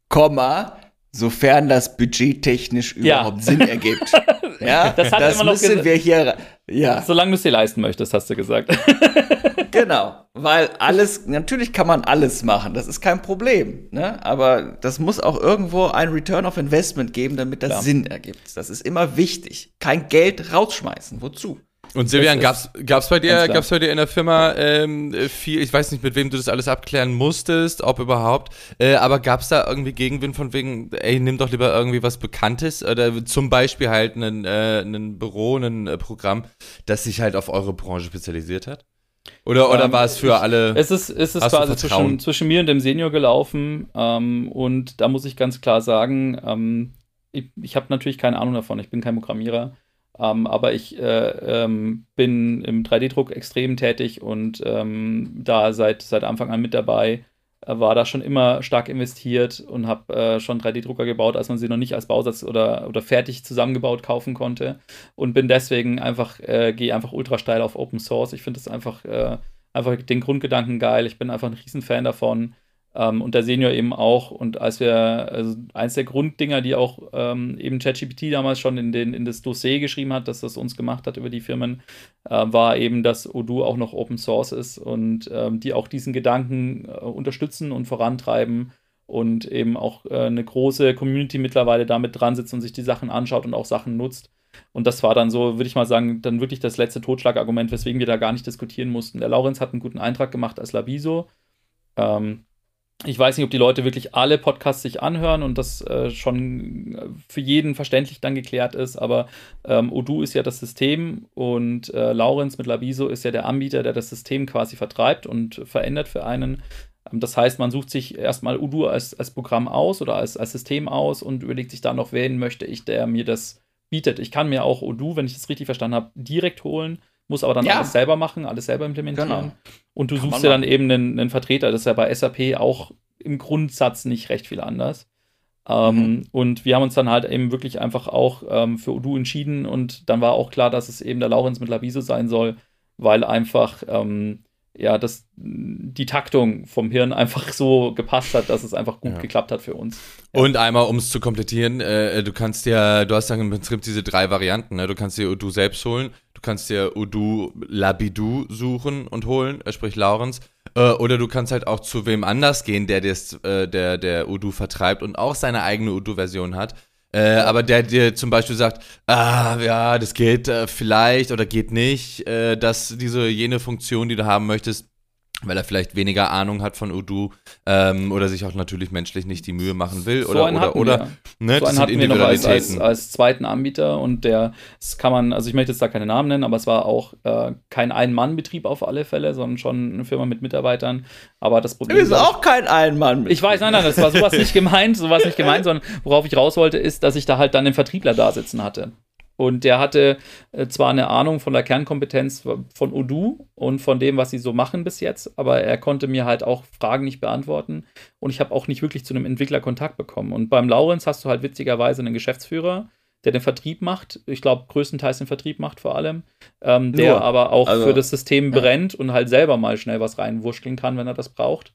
Sofern das budgettechnisch überhaupt Sinn ergibt. Ja, das müssen wir hier. Ja. Solange du es dir leisten möchtest, hast du gesagt. Genau, weil natürlich kann man alles machen, das ist kein Problem, ne? Aber das muss auch irgendwo ein Return of Investment geben, damit das Sinn ergibt. Das ist immer wichtig. Kein Geld rausschmeißen, wozu? Und Silvian, gab's bei dir in der Firma viel, ich weiß nicht, mit wem du das alles abklären musstest, ob überhaupt, aber gab's da irgendwie Gegenwind von wegen, ey, nimm doch lieber irgendwie was Bekanntes oder zum Beispiel halt ein Büro, ein Programm, das sich halt auf eure Branche spezialisiert hat? Oder war es für alle? Es ist quasi zwischen mir und dem Senior gelaufen und da muss ich ganz klar sagen, ich habe natürlich keine Ahnung davon, ich bin kein Programmierer. Aber ich bin im 3D-Druck extrem tätig und da seit Anfang an mit dabei, war da schon immer stark investiert und habe schon 3D-Drucker gebaut, als man sie noch nicht als Bausatz oder fertig zusammengebaut kaufen konnte und bin deswegen gehe einfach ultra steil auf Open Source. Ich finde das einfach den Grundgedanken geil. Ich bin einfach ein Riesenfan davon. Und der Senior eben auch. Und eins der Grunddinger, die auch eben ChatGPT damals schon in das Dossier geschrieben hat, dass das uns gemacht hat über die Firmen, war eben, dass Odoo auch noch Open Source ist und die auch diesen Gedanken unterstützen und vorantreiben und eben auch eine große Community mittlerweile damit dran sitzt und sich die Sachen anschaut und auch Sachen nutzt. Und das war dann so, würde ich mal sagen, dann wirklich das letzte Totschlagargument, weswegen wir da gar nicht diskutieren mussten. Der Laurenz hat einen guten Eintrag gemacht als Labiso. Ich weiß nicht, ob die Leute wirklich alle Podcasts sich anhören und das schon für jeden verständlich dann geklärt ist, aber Odoo ist ja das System und Laurenz mit Labiso ist ja der Anbieter, der das System quasi vertreibt und verändert für einen. Das heißt, man sucht sich erstmal Odoo als Programm aus oder als System aus und überlegt sich dann noch, wen möchte ich, der mir das bietet. Ich kann mir auch Odoo, wenn ich das richtig verstanden habe, direkt holen muss aber dann Ja. alles selber machen, alles selber implementieren. Genau. Und du Kann suchst man dir dann eben einen Vertreter. Das ist ja bei SAP auch im Grundsatz nicht recht viel anders. Und wir haben uns dann halt eben wirklich einfach auch für Odoo entschieden und dann war auch klar, dass es eben der Laurens mit Labiso sein soll, weil einfach die Taktung vom Hirn einfach so gepasst hat, dass es einfach gut geklappt hat für uns. Ja. Und einmal, um es zu komplettieren, du hast dann im Prinzip diese 3 Varianten, ne? Du kannst dir Odoo selbst holen, du kannst dir Odoo Labido suchen und holen, sprich Laurens, oder du kannst halt auch zu wem anders gehen, der Odoo vertreibt und auch seine eigene Odoo-Version hat. Aber der dir zum Beispiel sagt, das geht vielleicht oder geht nicht, dass jene Funktion, die du haben möchtest, weil er vielleicht weniger Ahnung hat von Odoo oder sich auch natürlich menschlich nicht die Mühe machen will So einen hatten wir. Ne, So das einen sind hatten wir noch Individualitäten. als zweiten Anbieter und das kann man, also ich möchte jetzt da keine Namen nennen, aber es war auch kein Ein-Mann-Betrieb auf alle Fälle, sondern schon eine Firma mit Mitarbeitern. Aber das Problem ist auch kein Ein-Mann. Ich weiß, nein, das war sowas nicht gemeint, sondern worauf ich raus wollte, ist, dass ich da halt dann den Vertriebler da sitzen hatte. Und der hatte zwar eine Ahnung von der Kernkompetenz von Odoo und von dem, was sie so machen bis jetzt, aber er konnte mir halt auch Fragen nicht beantworten und ich habe auch nicht wirklich zu einem Entwickler Kontakt bekommen. Und beim Laurens hast du halt witzigerweise einen Geschäftsführer, der den Vertrieb macht, ich glaube größtenteils den Vertrieb macht vor allem, der aber auch für das System brennt und halt selber mal schnell was reinwurschteln kann, wenn er das braucht.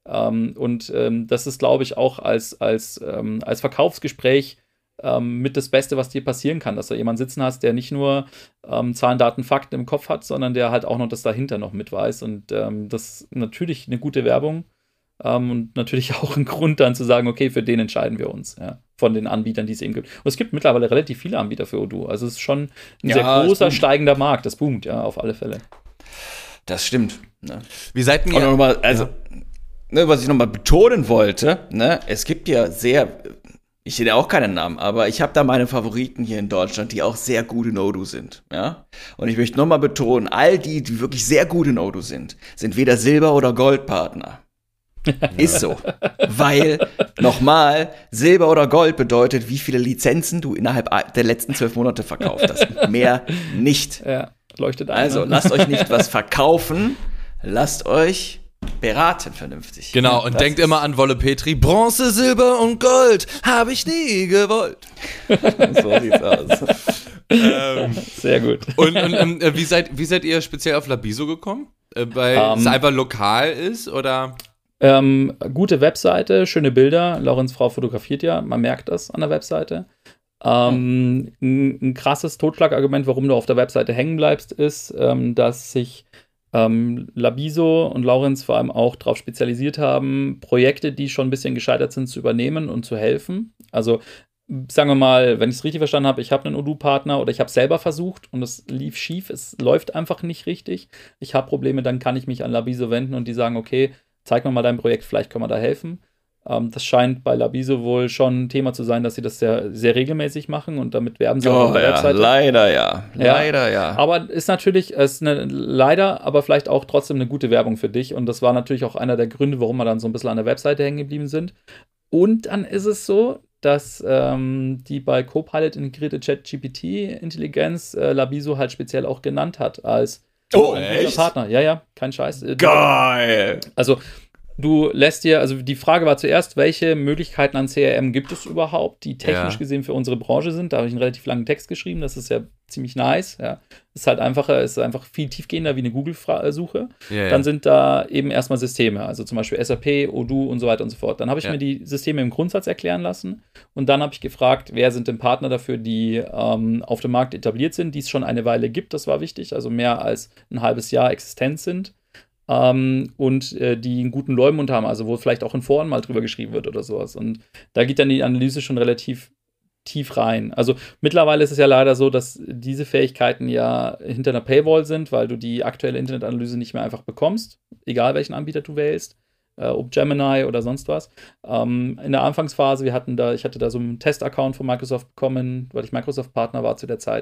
Das ist, glaube ich, auch als Verkaufsgespräch mit das Beste, was dir passieren kann, dass du jemanden sitzen hast, der nicht nur Zahlen, Daten, Fakten im Kopf hat, sondern der halt auch noch das dahinter noch mit weiß. Und das ist natürlich eine gute Werbung und natürlich auch ein Grund dann zu sagen, okay, für den entscheiden wir uns, ja, von den Anbietern, die es eben gibt. Und es gibt mittlerweile relativ viele Anbieter für Odoo. Also es ist schon ein sehr großer, steigender Markt. Das boomt, ja, auf alle Fälle. Das stimmt. Ne? Wie seid ihr? Was ich nochmal betonen wollte, ne, es gibt ja ich sehe ja auch keinen Namen, aber ich habe da meine Favoriten hier in Deutschland, die auch sehr gut in Odoo sind, ja. Und ich möchte nochmal betonen, all die wirklich sehr gut in Odoo sind weder Silber- oder Goldpartner. Ist so. Weil, nochmal, Silber oder Gold bedeutet, wie viele Lizenzen du innerhalb der letzten 12 Monate verkauft hast. Mehr nicht. Ja, leuchtet ein. Also, lasst euch nicht was verkaufen, lasst euch beraten vernünftig. Genau, und denkt immer an Wolle Petri, Bronze, Silber und Gold habe ich nie gewollt. So sieht's aus. Sehr gut. Und wie seid ihr speziell auf Labiso gekommen? Weil es einfach lokal ist, oder? Gute Webseite, schöne Bilder. Laurens Frau fotografiert ja, man merkt das an der Webseite. Ein krasses Totschlagargument, warum du auf der Webseite hängen bleibst, ist, dass sich Labiso und Laurens vor allem auch darauf spezialisiert haben, Projekte, die schon ein bisschen gescheitert sind, zu übernehmen und zu helfen. Also sagen wir mal, wenn ich es richtig verstanden habe, ich habe einen Odoo-Partner oder ich habe es selber versucht und es lief schief, es läuft einfach nicht richtig. Ich habe Probleme, dann kann ich mich an Labiso wenden und die sagen, okay, zeig mir mal dein Projekt, vielleicht können wir da helfen. Das scheint bei Labiso wohl schon ein Thema zu sein, dass sie das sehr, sehr regelmäßig machen und damit werben sie auch auf der Webseite. Leider ja. Aber ist natürlich, leider, aber vielleicht auch trotzdem eine gute Werbung für dich und das war natürlich auch einer der Gründe, warum wir dann so ein bisschen an der Webseite hängen geblieben sind. Und dann ist es so, dass die bei Copilot integrierte ChatGPT-Intelligenz Labiso halt speziell auch genannt hat als Partner. Ja, kein Scheiß. Geil! Also du lässt dir, also die Frage war zuerst, welche Möglichkeiten an CRM gibt es überhaupt, die technisch gesehen für unsere Branche sind. Da habe ich einen relativ langen Text geschrieben, das ist ja ziemlich nice. Ja. Ist halt einfacher, ist einfach viel tiefgehender wie eine Google-Suche. Dann sind da eben erstmal Systeme, also zum Beispiel SAP, Odoo und so weiter und so fort. Dann habe ich mir die Systeme im Grundsatz erklären lassen und dann habe ich gefragt, wer sind denn Partner dafür, die auf dem Markt etabliert sind, die es schon eine Weile gibt, das war wichtig, also mehr als ein halbes Jahr existent sind. Und die einen guten Leumund haben, also wo vielleicht auch in Foren mal drüber geschrieben wird oder sowas. Und da geht dann die Analyse schon relativ tief rein. Also mittlerweile ist es ja leider so, dass diese Fähigkeiten ja hinter einer Paywall sind, weil du die aktuelle Internetanalyse nicht mehr einfach bekommst, egal welchen Anbieter du wählst, ob Gemini oder sonst was. In der Anfangsphase, ich hatte da so einen Test-Account von Microsoft bekommen, weil ich Microsoft-Partner war zu der Zeit.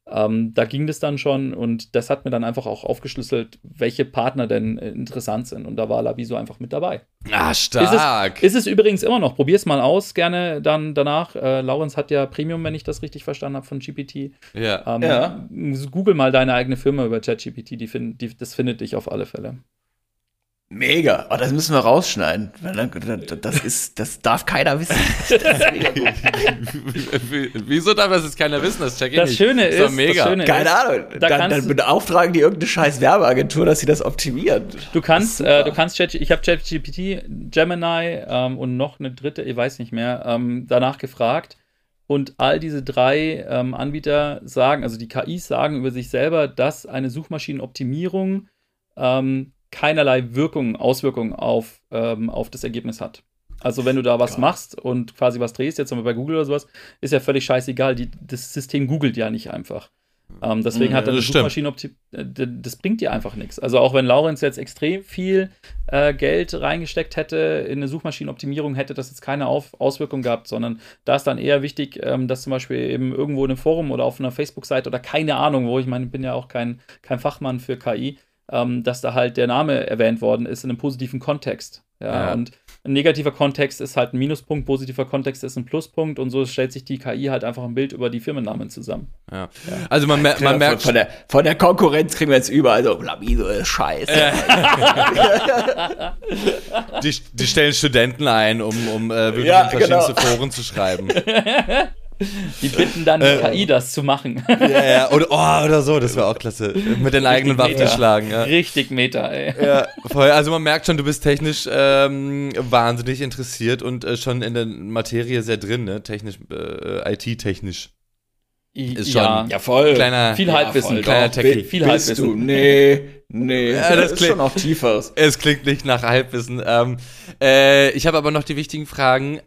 Da ging das dann schon und das hat mir dann einfach auch aufgeschlüsselt, welche Partner denn interessant sind. Und da war Labiso einfach mit dabei. Ah, stark. Ist es übrigens immer noch. Probier's mal aus, gerne dann danach. Laurens hat ja Premium, wenn ich das richtig verstanden habe, von GPT. Ja. Google mal deine eigene Firma über ChatGPT, das findet dich auf alle Fälle. Mega. Oh, das müssen wir rausschneiden. Das darf keiner wissen. Wieso darf das jetzt keiner wissen? Das check ich Das nicht. Schöne ist, doch mega. Keine Ahnung. Dann beauftragen die irgendeine scheiß Werbeagentur, dass sie das optimieren. Ich habe ChatGPT, Gemini und noch eine dritte, ich weiß nicht mehr, danach gefragt. Und all diese drei Anbieter sagen, also die KIs sagen über sich selber, dass eine Suchmaschinenoptimierung keinerlei Auswirkungen auf das Ergebnis hat. Also wenn du da was machst und quasi was drehst, jetzt mal bei Google oder sowas, ist ja völlig scheißegal. Das System googelt ja nicht einfach. Deswegen hat eine das bringt dir einfach nichts. Also auch wenn Laurens jetzt extrem viel Geld reingesteckt hätte in eine Suchmaschinenoptimierung, hätte das jetzt keine Auswirkung gehabt, sondern da ist dann eher wichtig, dass zum Beispiel eben irgendwo in einem Forum oder auf einer Facebook-Seite oder keine Ahnung, wo ich meine, ich bin ja auch kein Fachmann für KI, dass da halt der Name erwähnt worden ist in einem positiven Kontext. Ja. Und ein negativer Kontext ist halt ein Minuspunkt, positiver Kontext ist ein Pluspunkt und so stellt sich die KI halt einfach ein Bild über die Firmennamen zusammen. Ja. Also man merkt von der Konkurrenz kriegen wir jetzt überall so Labiso ist scheiße. Die stellen Studenten ein, um wirklich in verschiedenste Foren zu schreiben. Die bitten dann die KI, das zu machen. Ja. Oder so, das wäre auch klasse. Mit den eigenen Waffen schlagen. Ja. Richtig Meta, ey. Ja, voll. Also man merkt schon, du bist technisch wahnsinnig interessiert und schon in der Materie sehr drin, ne? Technisch, IT-technisch. Ist schon voll. Viel Halbwissen. Kleiner Techie. Viel Halbwissen. Nee. Ja, das ist schon auch tieferes. Es klingt nicht nach Halbwissen. Ich habe aber noch die wichtigen Fragen.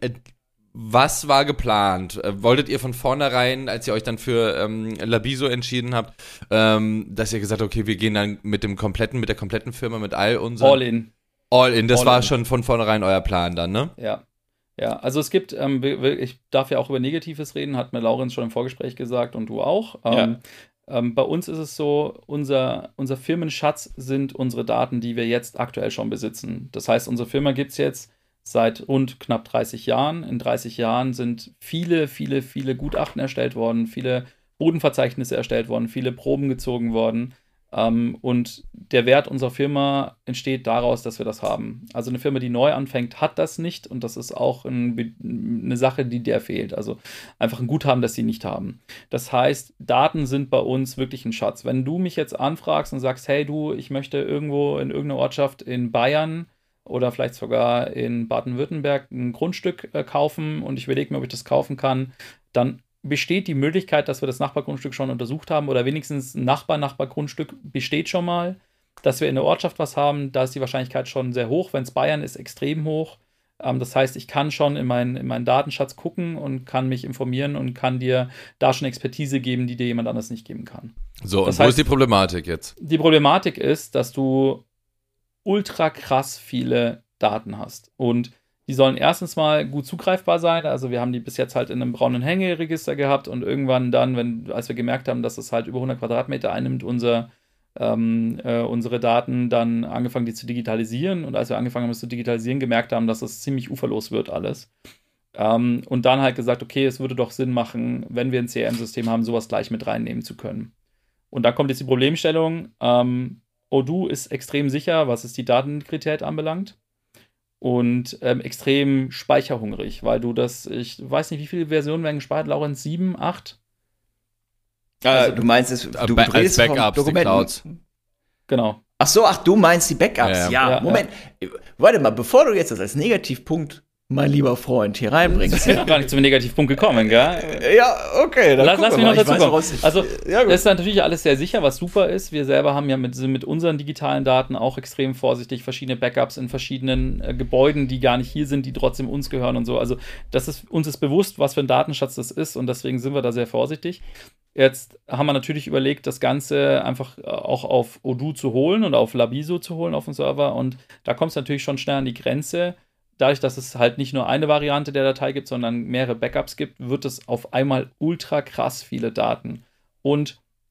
Was war geplant? Wolltet ihr von vornherein, als ihr euch dann für Labiso entschieden habt, dass ihr gesagt habt, okay, wir gehen dann mit der kompletten Firma, mit all unseren... All in, das war schon von vornherein euer Plan dann, ne? Ja, also es gibt, ich darf ja auch über Negatives reden, hat mir Laurens schon im Vorgespräch gesagt und du auch. Bei uns ist es so, unser Firmenschatz sind unsere Daten, die wir jetzt aktuell schon besitzen. Das heißt, unsere Firma gibt es jetzt seit rund knapp 30 Jahren. In 30 Jahren sind viele Gutachten erstellt worden, viele Bodenverzeichnisse erstellt worden, viele Proben gezogen worden. Und der Wert unserer Firma entsteht daraus, dass wir das haben. Also eine Firma, die neu anfängt, hat das nicht. Und das ist auch eine Sache, die der fehlt. Also einfach ein Guthaben, das sie nicht haben. Das heißt, Daten sind bei uns wirklich ein Schatz. Wenn du mich jetzt anfragst und sagst, hey du, ich möchte irgendwo in irgendeiner Ortschaft in Bayern oder vielleicht sogar in Baden-Württemberg ein Grundstück kaufen und ich überlege mir, ob ich das kaufen kann, dann besteht die Möglichkeit, dass wir das Nachbargrundstück schon untersucht haben oder wenigstens ein Nachbargrundstück besteht schon mal, dass wir in der Ortschaft was haben, da ist die Wahrscheinlichkeit schon sehr hoch. Wenn es Bayern ist, extrem hoch. Das heißt, ich kann schon in meinen Datenschatz gucken und kann mich informieren und kann dir da schon Expertise geben, die dir jemand anders nicht geben kann. So, und wo ist die Problematik jetzt? Die Problematik ist, dass du ultra krass viele Daten hast und die sollen erstens mal gut zugreifbar sein. Also wir haben die bis jetzt halt in einem braunen Hängeregister gehabt und irgendwann dann, als wir gemerkt haben, dass es halt über 100 Quadratmeter einnimmt, unsere Daten dann angefangen, die zu digitalisieren. Und als wir angefangen haben, es zu digitalisieren, gemerkt haben, dass es ziemlich uferlos wird alles. Und dann halt gesagt, okay, es würde doch Sinn machen, wenn wir ein CRM-System haben, sowas gleich mit reinnehmen zu können. Und da kommt jetzt die Problemstellung, Odoo ist extrem sicher, was es die Datenintegrität anbelangt. Und extrem speicherhungrig, weil ich weiß nicht, wie viele Versionen werden gespeichert, Laurens, 7, 8? Du meinst es, du als Backups, die Clouds. Genau. Ach, du meinst die Backups. Ja, Moment. Warte mal, bevor du jetzt das als Negativpunkt, mein lieber Freund, hier reinbringst. Ich bin noch gar nicht zum Negativpunkt gekommen, gell? Ja, okay. Dann lass mich noch dazu kommen. Also, ja, das ist natürlich alles sehr sicher, was super ist. Wir selber haben ja mit unseren digitalen Daten auch extrem vorsichtig verschiedene Backups in verschiedenen Gebäuden, die gar nicht hier sind, die trotzdem uns gehören und so. Also, uns ist bewusst, was für ein Datenschatz das ist und deswegen sind wir da sehr vorsichtig. Jetzt haben wir natürlich überlegt, das Ganze einfach auch auf Odoo zu holen und auf Labiso zu holen auf dem Server und da kommt es natürlich schon schnell an die Grenze. Dadurch, dass es halt nicht nur eine Variante der Datei gibt, sondern mehrere Backups gibt, wird es auf einmal ultra krass viele Daten. Und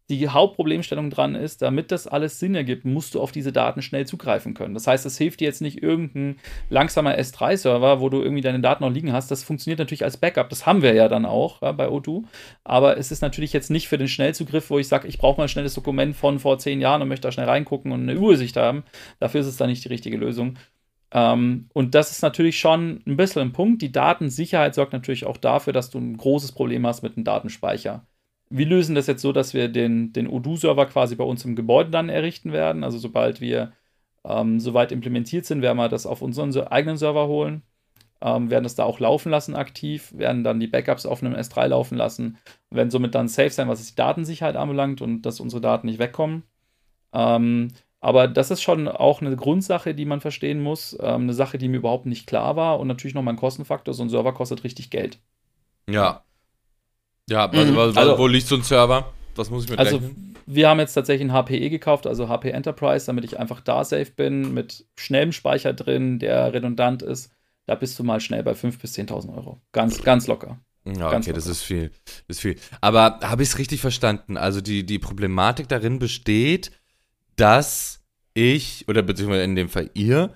die Hauptproblemstellung dran ist, damit das alles Sinn ergibt, musst du auf diese Daten schnell zugreifen können. Das heißt, es hilft dir jetzt nicht irgendein langsamer S3-Server, wo du irgendwie deine Daten noch liegen hast. Das funktioniert natürlich als Backup. Das haben wir ja dann auch bei O2. Aber es ist natürlich jetzt nicht für den Schnellzugriff, wo ich sage, ich brauche mal ein schnelles Dokument von vor 10 Jahren und möchte da schnell reingucken und eine Übersicht haben. Dafür ist es dann nicht die richtige Lösung. Und das ist natürlich schon ein bisschen ein Punkt. Die Datensicherheit sorgt natürlich auch dafür, dass du ein großes Problem hast mit dem Datenspeicher. Wir lösen das jetzt so, dass wir den Odoo-Server quasi bei uns im Gebäude dann errichten werden. Also sobald wir soweit implementiert sind, werden wir das auf unseren eigenen Server holen, werden das da auch laufen lassen aktiv, werden dann die Backups auf einem S3 laufen lassen, werden somit dann safe sein, was die Datensicherheit anbelangt und dass unsere Daten nicht wegkommen. Aber das ist schon auch eine Grundsache, die man verstehen muss. Eine Sache, die mir überhaupt nicht klar war und natürlich nochmal ein Kostenfaktor. So ein Server kostet richtig Geld. Ja. Ja, also, wo liegt so ein Server? Was muss ich mit rechnen? Also, wir haben jetzt tatsächlich ein HPE gekauft, also HP Enterprise, damit ich einfach da safe bin, mit schnellem Speicher drin, der redundant ist. Da bist du mal schnell bei 5.000 bis 10.000 Euro. Ganz, ganz locker. Ja, ganz okay, locker. das ist viel. Aber habe ich es richtig verstanden? Also die Problematik darin besteht, dass ich, oder beziehungsweise in dem Fall ihr,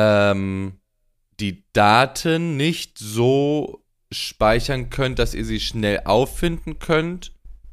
die Daten nicht so speichern könnt, dass ihr sie schnell auffinden könnt,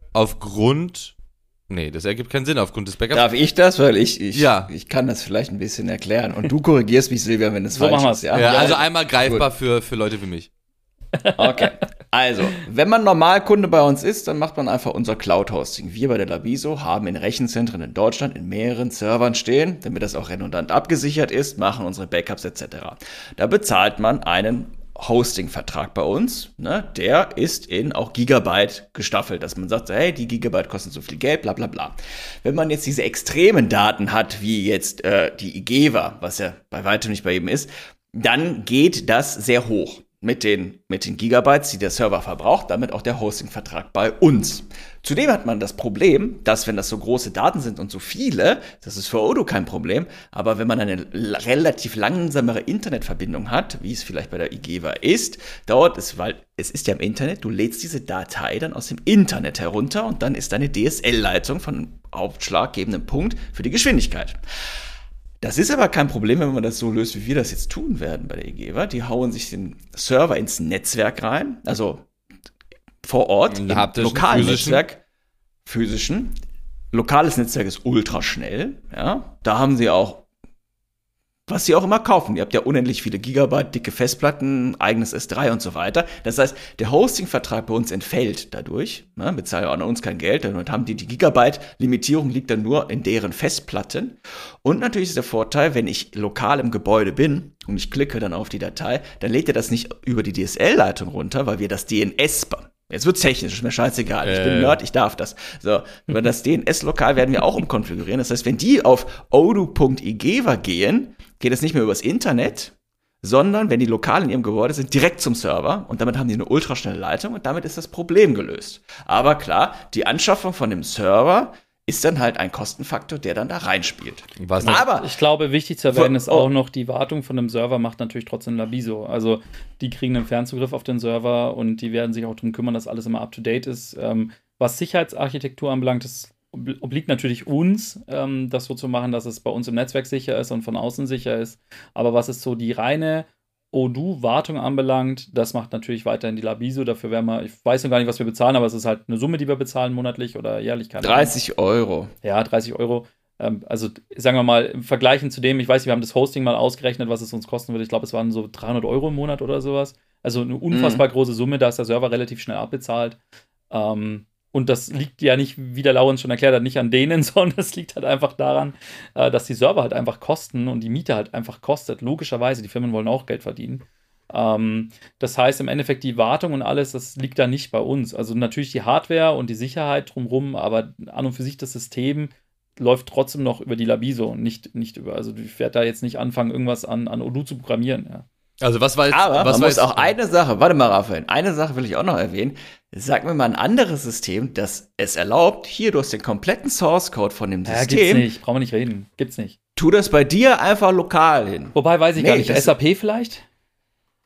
das ergibt keinen Sinn, aufgrund des Backups. Darf ich das? Weil ich kann das vielleicht ein bisschen erklären. Und du korrigierst mich, Silvia, wenn es falsch ist. Ja? Ja, also einmal greifbar für Leute wie mich. Okay. Also, wenn man Normalkunde bei uns ist, dann macht man einfach unser Cloud-Hosting. Wir bei der Labiso haben in Rechenzentren in Deutschland in mehreren Servern stehen, damit das auch redundant abgesichert ist, machen unsere Backups etc. Da bezahlt man einen Hosting-Vertrag bei uns, ne, der ist in auch Gigabyte gestaffelt, dass man sagt, hey, die Gigabyte kosten so viel Geld, bla bla bla. Wenn man jetzt diese extremen Daten hat, wie jetzt die IGEVA, was ja bei weitem nicht bei jedem ist, dann geht das sehr hoch mit den Gigabytes, die der Server verbraucht, damit auch der Hosting-Vertrag bei uns. Zudem hat man das Problem, dass wenn das so große Daten sind und so viele, das ist für Odoo kein Problem, aber wenn man eine relativ langsamere Internetverbindung hat, wie es vielleicht bei der IGEVA ist, dauert es, weil es ist ja im Internet, du lädst diese Datei dann aus dem Internet herunter und dann ist deine DSL-Leitung von ausschlaggebendem Punkt für die Geschwindigkeit. Das ist aber kein Problem, wenn man das so löst, wie wir das jetzt tun werden bei der IGEVA. Die hauen sich den Server ins Netzwerk rein, also vor Ort, im lokalen Netzwerk, physischen. Lokales Netzwerk ist ultra schnell, ja. Da haben sie auch, was sie auch immer kaufen. Ihr habt ja unendlich viele Gigabyte, dicke Festplatten, eigenes S3 und so weiter. Das heißt, der Hosting-Vertrag bei uns entfällt dadurch. Ne? Bezahlen an uns kein Geld. Damit haben die Gigabyte-Limitierung liegt dann nur in deren Festplatten. Und natürlich ist der Vorteil, wenn ich lokal im Gebäude bin und ich klicke dann auf die Datei, dann lädt er das nicht über die DSL-Leitung runter, weil wir das DNS jetzt wird's technisch, ist mir scheißegal. Ich bin Nerd, ich darf das. So, über das DNS-Lokal werden wir auch umkonfigurieren. Das heißt, wenn die auf odoo.igeva gehen, geht es nicht mehr übers Internet, sondern wenn die lokal in ihrem Gebäude sind, direkt zum Server. Und damit haben die eine ultraschnelle Leitung und damit ist das Problem gelöst. Aber klar, die Anschaffung von dem Server ist dann halt ein Kostenfaktor, der dann da reinspielt. Aber ich glaube, wichtig zu erwähnen ist auch noch, die Wartung von dem Server macht natürlich trotzdem Labiso. Also die kriegen einen Fernzugriff auf den Server und die werden sich auch darum kümmern, dass alles immer up-to-date ist. Was Sicherheitsarchitektur anbelangt, das obliegt natürlich uns, das so zu machen, dass es bei uns im Netzwerk sicher ist und von außen sicher ist. Aber was ist so die reine Odoo-Wartung anbelangt, das macht natürlich weiterhin die Labiso. Dafür werden wir, ich weiß noch gar nicht, was wir bezahlen, aber es ist halt eine Summe, die wir bezahlen monatlich oder jährlich. 30 Euro. Ja, 30 Euro. Also sagen wir mal, im Vergleich zu dem, ich weiß nicht, wir haben das Hosting mal ausgerechnet, was es uns kosten würde. Ich glaube, es waren so 300 Euro im Monat oder sowas. Also eine unfassbar große Summe, da ist der Server relativ schnell abbezahlt. Und das liegt ja nicht, wie der Laurens schon erklärt hat, nicht an denen, sondern es liegt halt einfach daran, dass die Server halt einfach kosten und die Miete halt einfach kostet. Logischerweise, die Firmen wollen auch Geld verdienen. Das heißt, im Endeffekt die Wartung und alles, das liegt da nicht bei uns. Also natürlich die Hardware und die Sicherheit drumherum, aber an und für sich das System läuft trotzdem noch über die Labiso und nicht über. Also ich werde da jetzt nicht anfangen, irgendwas an Odoo zu programmieren, ja. Also was war jetzt... Aber man muss auch eine Sache, warte mal, Raphael, eine Sache will ich auch noch erwähnen. Sag mir mal ein anderes System, das es erlaubt, hier, du hast den kompletten Source-Code von dem System. Gibt's nicht, brauchen wir nicht reden, gibt's nicht. Tu das bei dir einfach lokal hin. Wobei, weiß ich gar nicht, SAP vielleicht?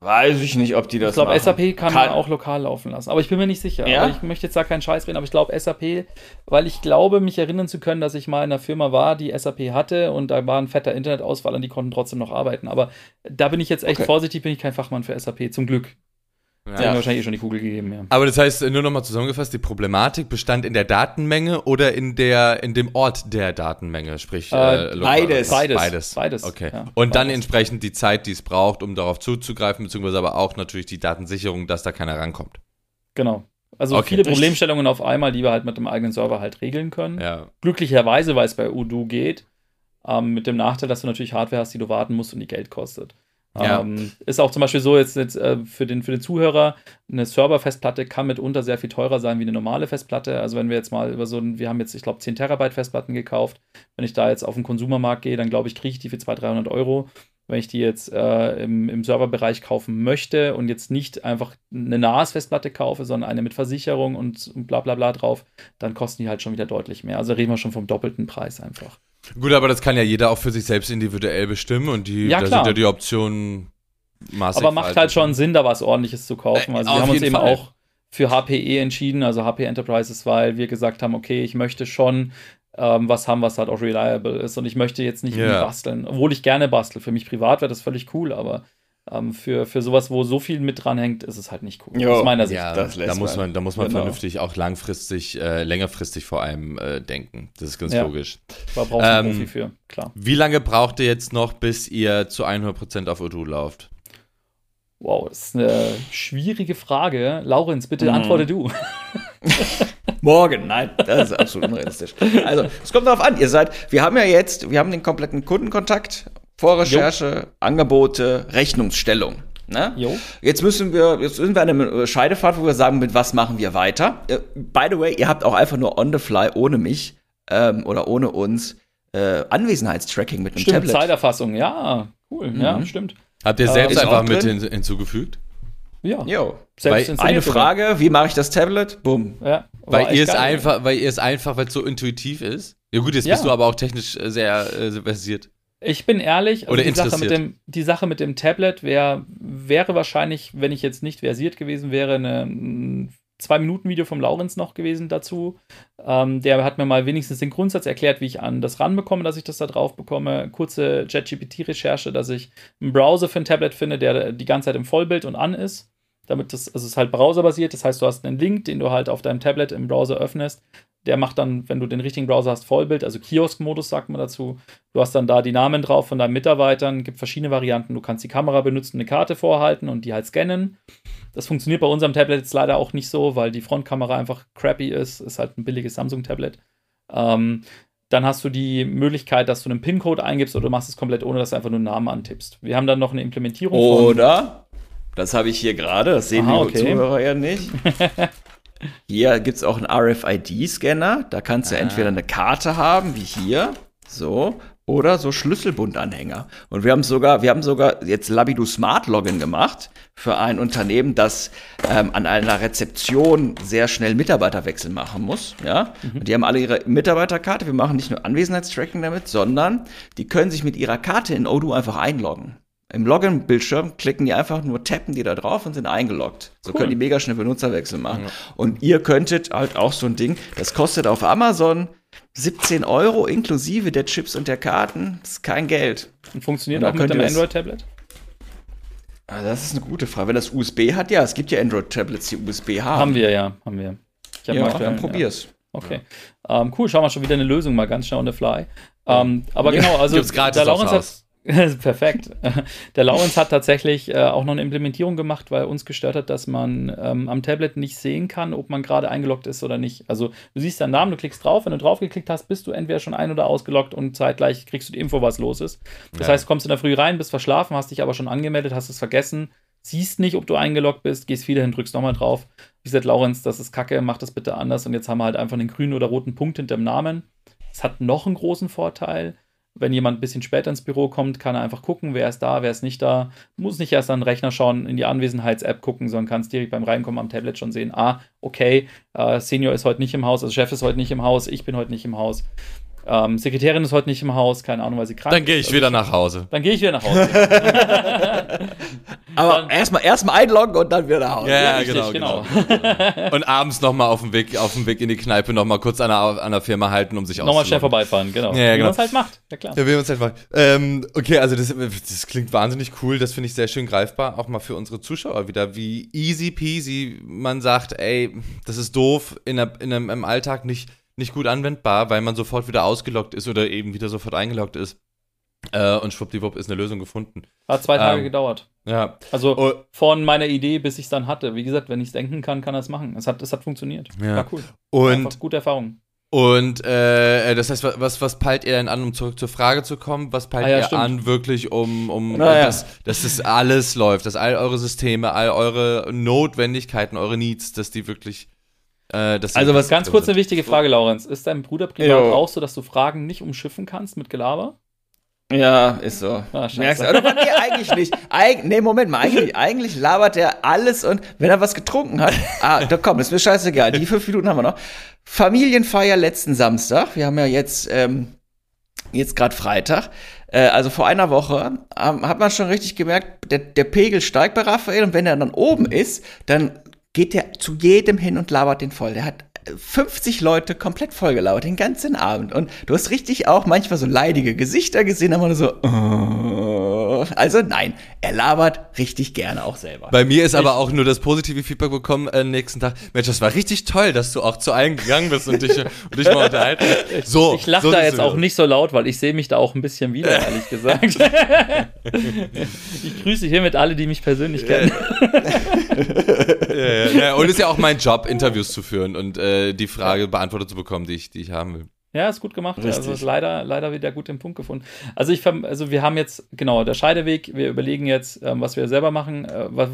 Weiß ich nicht, ob die das Ich glaube, machen. SAP kann man auch lokal laufen lassen. Aber ich bin mir nicht sicher. Ja? Aber ich möchte jetzt da keinen Scheiß reden, aber ich glaube SAP, weil ich glaube, mich erinnern zu können, dass ich mal in einer Firma war, die SAP hatte und da war ein fetter Internetausfall und die konnten trotzdem noch arbeiten. Aber da bin ich jetzt echt vorsichtig, bin ich kein Fachmann für SAP, zum Glück. Sie haben mir wahrscheinlich schon die Kugel gegeben, ja. Aber das heißt, nur nochmal zusammengefasst, die Problematik bestand in der Datenmenge oder in dem Ort der Datenmenge, sprich beides. Beides. Okay. Ja, und dann beides. entsprechend die Zeit, die es braucht, um darauf zuzugreifen, beziehungsweise aber auch natürlich die Datensicherung, dass da keiner rankommt. Genau. Also viele Problemstellungen auf einmal, die wir halt mit dem eigenen Server halt regeln können. Ja. Glücklicherweise, weil es bei Odoo geht, mit dem Nachteil, dass du natürlich Hardware hast, die du warten musst und die Geld kostet. Ja. Ist auch zum Beispiel so, jetzt für den Zuhörer, eine Server-Festplatte kann mitunter sehr viel teurer sein wie eine normale Festplatte. Also wenn wir jetzt mal wir haben jetzt, ich glaube, 10 Terabyte Festplatten gekauft. Wenn ich da jetzt auf den Konsumermarkt gehe, dann glaube ich, kriege ich die für 200-300 Euro. Wenn ich die jetzt im Serverbereich kaufen möchte und jetzt nicht einfach eine NAS-Festplatte kaufe, sondern eine mit Versicherung und bla bla bla drauf, dann kosten die halt schon wieder deutlich mehr. Also reden wir schon vom doppelten Preis einfach. Gut, aber das kann ja jeder auch für sich selbst individuell bestimmen und da sind ja die Optionen maßig. Aber macht halt schon Sinn, da was Ordentliches zu kaufen. Also wir haben uns eben Fall auch für HPE entschieden, also HP Enterprises, weil wir gesagt haben, okay, ich möchte schon was haben, was halt auch reliable ist und ich möchte jetzt nicht basteln, obwohl ich gerne bastel. Für mich privat wäre das völlig cool, aber für sowas, wo so viel mit dran hängt, ist es halt nicht cool. Jo, aus meiner Sicht. Ja, da muss man vernünftig auch längerfristig vor allem denken. Das ist ganz logisch. Da brauchst du einen Profi für, klar. Wie lange braucht ihr jetzt noch, bis ihr zu 100% auf Odoo lauft? Wow, das ist eine schwierige Frage. Laurenz, bitte antworte du. Morgen, nein, das ist absolut unrealistisch. Also, es kommt darauf an, wir haben den kompletten Kundenkontakt, Vorrecherche, Angebote, Rechnungsstellung. Ne? Jetzt sind wir an einem Scheidepfad, wo wir sagen, mit was machen wir weiter. By the way, ihr habt auch einfach nur on the fly ohne mich oder ohne uns Anwesenheitstracking mit einem Tablet. Zeiterfassung, ja, cool, ja, stimmt. Habt ihr selbst einfach mit hinzugefügt? Ja. Jo. Eine Frage, wie mache ich das Tablet? Bumm. Ja, weil es so intuitiv ist. Ja gut, jetzt bist du aber auch technisch sehr versiert. Ich bin ehrlich, also die Sache mit dem Tablet wäre wahrscheinlich, wenn ich jetzt nicht versiert gewesen wäre, ein 2-Minuten-Video vom Laurenz noch gewesen dazu. Der hat mir mal wenigstens den Grundsatz erklärt, wie ich an das ranbekomme, dass ich das da drauf bekomme. Kurze ChatGPT-Recherche, dass ich einen Browser für ein Tablet finde, der die ganze Zeit im Vollbild und an ist. Damit es ist halt browserbasiert, das heißt, du hast einen Link, den du halt auf deinem Tablet im Browser öffnest. Der macht dann, wenn du den richtigen Browser hast, Vollbild, also Kiosk-Modus sagt man dazu. Du hast dann da die Namen drauf von deinen Mitarbeitern, gibt verschiedene Varianten. Du kannst die Kamera benutzen, eine Karte vorhalten und die halt scannen. Das funktioniert bei unserem Tablet jetzt leider auch nicht so, weil die Frontkamera einfach crappy ist. Ist halt ein billiges Samsung-Tablet. Dann hast du die Möglichkeit, dass du einen PIN-Code eingibst oder du machst es komplett ohne, dass du einfach nur einen Namen antippst. Wir haben dann noch eine Implementierung Oder, das habe ich hier gerade, das sehen die Zuhörer ja nicht. Hier gibt es auch einen RFID-Scanner. Da kannst du entweder eine Karte haben, wie hier, so, oder so Schlüsselbundanhänger. Und wir haben sogar jetzt Labidu Smart Login gemacht für ein Unternehmen, das an einer Rezeption sehr schnell Mitarbeiterwechsel machen muss. Ja? Und die haben alle ihre Mitarbeiterkarte. Wir machen nicht nur Anwesenheitstracking damit, sondern die können sich mit ihrer Karte in Odoo einfach einloggen. Im Login-Bildschirm klicken die einfach nur, tappen die da drauf und sind eingeloggt. So können die mega schnell Benutzerwechsel machen. Ja. Und ihr könntet halt auch so ein Ding, das kostet auf Amazon 17 € inklusive der Chips und der Karten. Das ist kein Geld. Und funktioniert auch mit dem Android-Tablet? Das ist eine gute Frage. Wenn das USB hat, ja, es gibt ja Android-Tablets, die USB haben. Haben wir. Dann probier's. Okay. Cool, schauen wir schon wieder eine Lösung, mal ganz schnell on the fly. Aber genau, also gibt's gratis der Laurenz hat perfekt. Der Laurenz hat tatsächlich auch noch eine Implementierung gemacht, weil uns gestört hat, dass man am Tablet nicht sehen kann, ob man gerade eingeloggt ist oder nicht. Also du siehst deinen Namen, du klickst drauf, wenn du drauf geklickt hast, bist du entweder schon ein- oder ausgeloggt und zeitgleich kriegst du die Info, was los ist. Das heißt, du kommst in der Früh rein, bist verschlafen, hast dich aber schon angemeldet, hast es vergessen, siehst nicht, ob du eingeloggt bist, gehst wieder hin, drückst nochmal drauf. Wie gesagt, Laurenz, das ist kacke, mach das bitte anders. Und jetzt haben wir halt einfach einen grünen oder roten Punkt hinter dem Namen. Es hat noch einen großen Vorteil. Wenn jemand ein bisschen später ins Büro kommt, kann er einfach gucken, wer ist da, wer ist nicht da. Muss nicht erst an den Rechner schauen, in die Anwesenheits-App gucken, sondern kann es direkt beim Reinkommen am Tablet schon sehen. Okay, Senior ist heute nicht im Haus, also Chef ist heute nicht im Haus, ich bin heute nicht im Haus. Sekretärin ist heute nicht im Haus, keine Ahnung, weil sie krank ist. Dann gehe ich wieder nach Hause. Dann gehe ich wieder nach Hause. Aber erstmal einloggen und dann wieder nach Hause. Ja, Richtig, genau. Und abends nochmal auf dem Weg in die Kneipe nochmal kurz an der Firma halten, um sich nochmal schnell vorbeifahren, genau. Ja, Wie genau. man es halt macht, ja klar. Ja, wie man es halt macht. Okay, also das klingt wahnsinnig cool, das finde ich sehr schön greifbar, auch mal für unsere Zuschauer wieder, wie easy peasy man sagt, ey, das ist doof, im Alltag nicht gut anwendbar, weil man sofort wieder ausgeloggt ist oder eben wieder sofort eingeloggt ist. Und schwuppdiwupp ist eine Lösung gefunden. Hat 2 Tage gedauert. Ja. Also von meiner Idee, bis ich es dann hatte. Wie gesagt, wenn ich es denken kann er es machen. Es hat funktioniert. Ja. War cool. Und gute Erfahrung. Und das heißt, was peilt ihr denn an, um zurück zur Frage zu kommen? Was peilt ihr stimmt. an, wirklich, dass das alles läuft, dass all eure Systeme, all eure Notwendigkeiten, eure Needs, dass die wirklich Also was ganz kurz eine wichtige Frage, Laurenz. Ist dein Bruder privat auch so, dass du Fragen nicht umschiffen kannst mit Gelaber? Ja, ist so. Scheiße. Oder bei mir eigentlich nicht. Moment mal, eigentlich labert er alles und wenn er was getrunken hat, da komm, ist mir scheißegal, die 5 Minuten haben wir noch. Familienfeier letzten Samstag, wir haben ja jetzt gerade Freitag, also vor einer Woche, hat man schon richtig gemerkt, der Pegel steigt bei Raphael und wenn er dann oben ist, dann geht der zu jedem hin und labert den voll. Der hat 50 Leute komplett vollgelabert, den ganzen Abend. Und du hast richtig auch manchmal so leidige Gesichter gesehen, aber nur so, also nein, er labert richtig gerne auch selber. Bei mir ist aber auch nur das positive Feedback bekommen nächsten Tag. Mensch, das war richtig toll, dass du auch zu allen gegangen bist und dich mal unterhalten. So, ich lache da jetzt auch nicht so laut, weil ich sehe mich da auch ein bisschen wieder, ehrlich gesagt. Ich grüße hiermit alle, die mich persönlich kennen. Ja. Und es ist ja auch mein Job, Interviews zu führen und die Frage beantwortet zu bekommen, die ich haben will. Ja, ist gut gemacht. Richtig. Also ist leider wieder gut den Punkt gefunden. Also wir haben jetzt, genau, der Scheideweg, wir überlegen jetzt, was wir selber machen,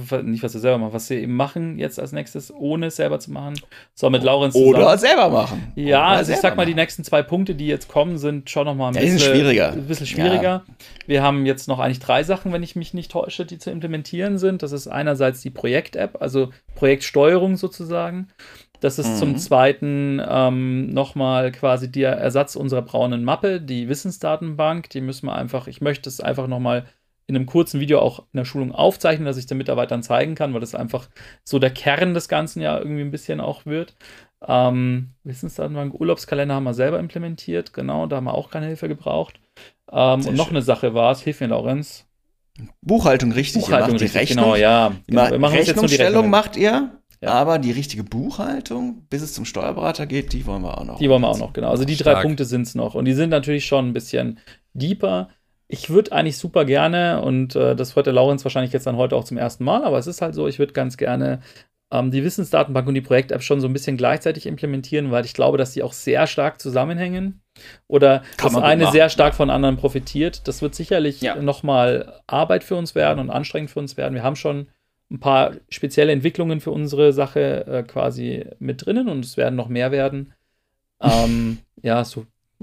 was wir eben machen jetzt als nächstes, ohne es selber zu machen. So, mit Laurenz zusammen. Oder selber machen. Ja, also ich sag mal, die nächsten 2 Punkte, die jetzt kommen, sind schon nochmal ein bisschen schwieriger. Ja. Wir haben jetzt noch eigentlich 3 Sachen, wenn ich mich nicht täusche, die zu implementieren sind. Das ist einerseits die Projekt-App, also Projektsteuerung sozusagen. Das ist zum Zweiten nochmal quasi der Ersatz unserer braunen Mappe, die Wissensdatenbank. Die müssen wir einfach, ich möchte es einfach nochmal in einem kurzen Video auch in der Schulung aufzeichnen, dass ich den Mitarbeitern zeigen kann, weil das einfach so der Kern des Ganzen ja irgendwie ein bisschen auch wird. Wissensdatenbank, Urlaubskalender haben wir selber implementiert, genau, da haben wir auch keine Hilfe gebraucht. Und noch eine Sache war es, hilf mir, Laurenz. Buchhaltung richtig. Buchhaltung ihr macht richtig, genau, ja. Genau. Wir machen Rechnungsstellung macht ihr. Ja. Aber die richtige Buchhaltung, bis es zum Steuerberater geht, die wollen wir auch noch. Die wollen wir auch noch, genau. Also die Stark. 3 Punkte sind es noch. Und die sind natürlich schon ein bisschen deeper. Ich würde eigentlich super gerne, und das hört der Laurenz wahrscheinlich jetzt dann heute auch zum ersten Mal, aber es ist halt so, ich würde ganz gerne die Wissensdatenbank und die Projekt-App schon so ein bisschen gleichzeitig implementieren, weil ich glaube, dass die auch sehr stark zusammenhängen. Oder dass eine sehr stark von anderen profitiert. Das wird sicherlich nochmal Arbeit für uns werden und anstrengend für uns werden. Wir haben schon ein paar spezielle Entwicklungen für unsere Sache quasi mit drinnen und es werden noch mehr werden. Ja, so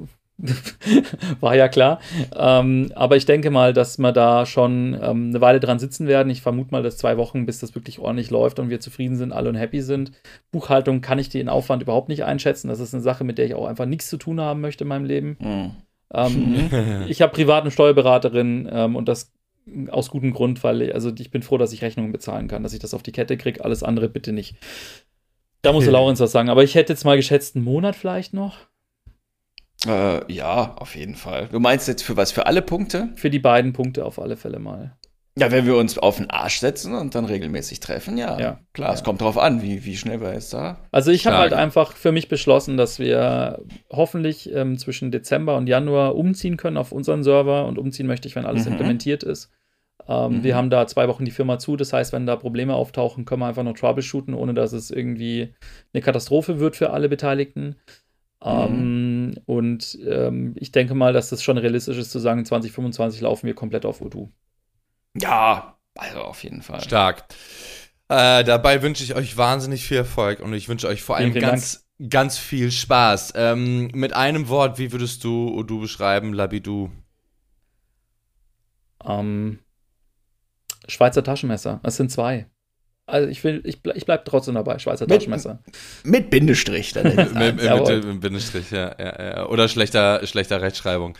war ja klar. Aber ich denke mal, dass wir da schon eine Weile dran sitzen werden. Ich vermute mal, dass 2 Wochen, bis das wirklich ordentlich läuft und wir zufrieden sind, alle und happy sind. Buchhaltung kann ich den Aufwand überhaupt nicht einschätzen. Das ist eine Sache, mit der ich auch einfach nichts zu tun haben möchte in meinem Leben. Ich habe privat eine Steuerberaterin und das aus gutem Grund, weil ich bin froh, dass ich Rechnungen bezahlen kann, dass ich das auf die Kette kriege. Alles andere bitte nicht. Da muss Laurenz was sagen. Aber ich hätte jetzt mal geschätzt, einen Monat vielleicht noch. Ja, auf jeden Fall. Du meinst jetzt für was? Für alle Punkte? Für die beiden Punkte auf alle Fälle mal. Ja, wenn wir uns auf den Arsch setzen und dann regelmäßig treffen, ja. Klar, es kommt drauf an, wie schnell wir jetzt da. Also ich habe halt einfach für mich beschlossen, dass wir hoffentlich zwischen Dezember und Januar umziehen können auf unseren Server und umziehen möchte ich, wenn alles implementiert ist. Wir haben da 2 Wochen die Firma zu, das heißt, wenn da Probleme auftauchen, können wir einfach noch troubleshooten, ohne dass es irgendwie eine Katastrophe wird für alle Beteiligten. Ich denke mal, dass das schon realistisch ist zu sagen, 2025 laufen wir komplett auf Odoo. Ja, also auf jeden Fall. Stark. Dabei wünsche ich euch wahnsinnig viel Erfolg und ich wünsche euch vor allem ganz viel Spaß. Mit einem Wort, wie würdest du Odoo beschreiben, Labidoo? Schweizer Taschenmesser. Das sind 2. Also ich bleib trotzdem dabei, Schweizer Taschenmesser. Mit Bindestrich. Dann mit Bindestrich, ja. Oder schlechter Rechtschreibung.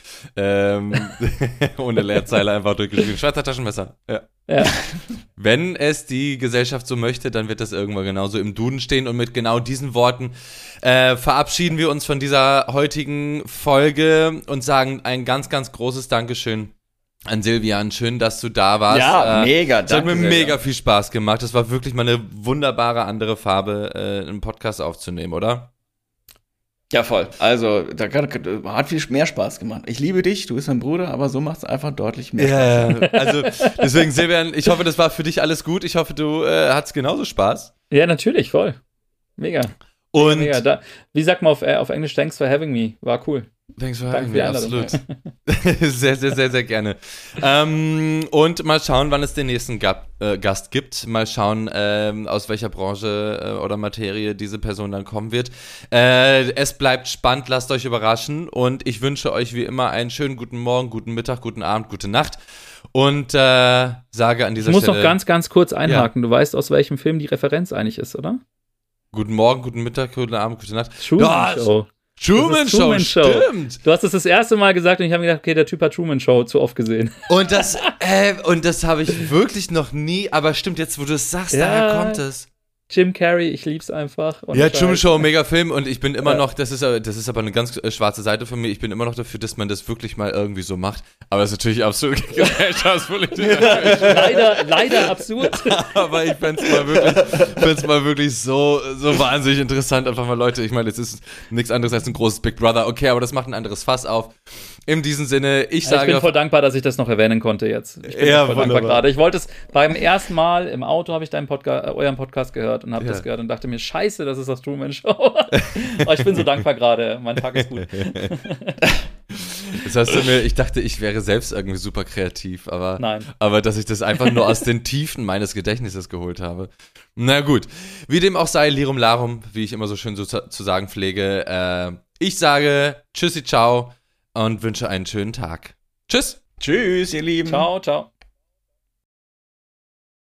Ohne Leerzeile einfach durchgeschrieben. Schweizer Taschenmesser, ja. Wenn es die Gesellschaft so möchte, dann wird das irgendwann genauso im Duden stehen. Und mit genau diesen Worten verabschieden wir uns von dieser heutigen Folge und sagen ein ganz, ganz großes Dankeschön an Silvian. Schön, dass du da warst. Ja, mega. Es hat mir mega viel Spaß gemacht. Es war wirklich mal eine wunderbare andere Farbe, einen Podcast aufzunehmen, oder? Ja, voll. Also, hat viel mehr Spaß gemacht. Ich liebe dich, du bist mein Bruder, aber so macht es einfach deutlich mehr Spaß. Ja, also deswegen, Silvian, ich hoffe, das war für dich alles gut. Ich hoffe, du hattest genauso Spaß. Ja, natürlich, voll. Mega. Und mega. Wie sagt man auf Englisch, thanks for having me. War cool. Thanks for having me, absolut. Sehr, sehr, sehr, sehr gerne. Und mal schauen, wann es den nächsten Gast gibt. Mal schauen, aus welcher Branche oder Materie diese Person dann kommen wird. Es bleibt spannend, lasst euch überraschen. Und ich wünsche euch wie immer einen schönen guten Morgen, guten Mittag, guten Abend, gute Nacht. Und sage an dieser Stelle... Ich muss noch ganz, ganz kurz einhaken. Ja. Du weißt, aus welchem Film die Referenz eigentlich ist, oder? Guten Morgen, guten Mittag, guten Abend, gute Nacht. Truman Show. Truman Show, stimmt. Du hast es das erste Mal gesagt und ich habe mir gedacht, okay, der Typ hat Truman Show zu oft gesehen. Und das habe ich wirklich noch nie, aber stimmt, jetzt wo du es sagst, daher kommt es. Jim Carrey, ich lieb's einfach. Ja, Truman Show, mega Film und ich bin immer noch, das ist aber eine ganz schwarze Seite von mir, ich bin immer noch dafür, dass man das wirklich mal irgendwie so macht, aber das ist natürlich absolut gesellschaftspolitisch. leider absurd. Aber ich fänd's mal wirklich so wahnsinnig interessant, einfach mal Leute, ich meine, es ist nichts anderes als ein großes Big Brother, okay, aber das macht ein anderes Fass auf. In diesem Sinne, ich bin voll dankbar, dass ich das noch erwähnen konnte jetzt. Ich bin voll dankbar gerade. Ich wollte es beim ersten Mal im Auto, habe ich euren Podcast gehört und habe das gehört und dachte mir, scheiße, das ist das Truman Show. Aber ich bin so dankbar gerade, mein Tag ist gut. Das heißt, ich dachte, ich wäre selbst irgendwie super kreativ, aber, Nein. Aber dass ich das einfach nur aus den Tiefen meines Gedächtnisses geholt habe. Na gut, wie dem auch sei, Lirum Larum, wie ich immer so schön zu sagen pflege. Ich sage Tschüssi, ciao und wünsche einen schönen Tag. Tschüss. Tschüss, ihr Lieben. Ciao, ciao.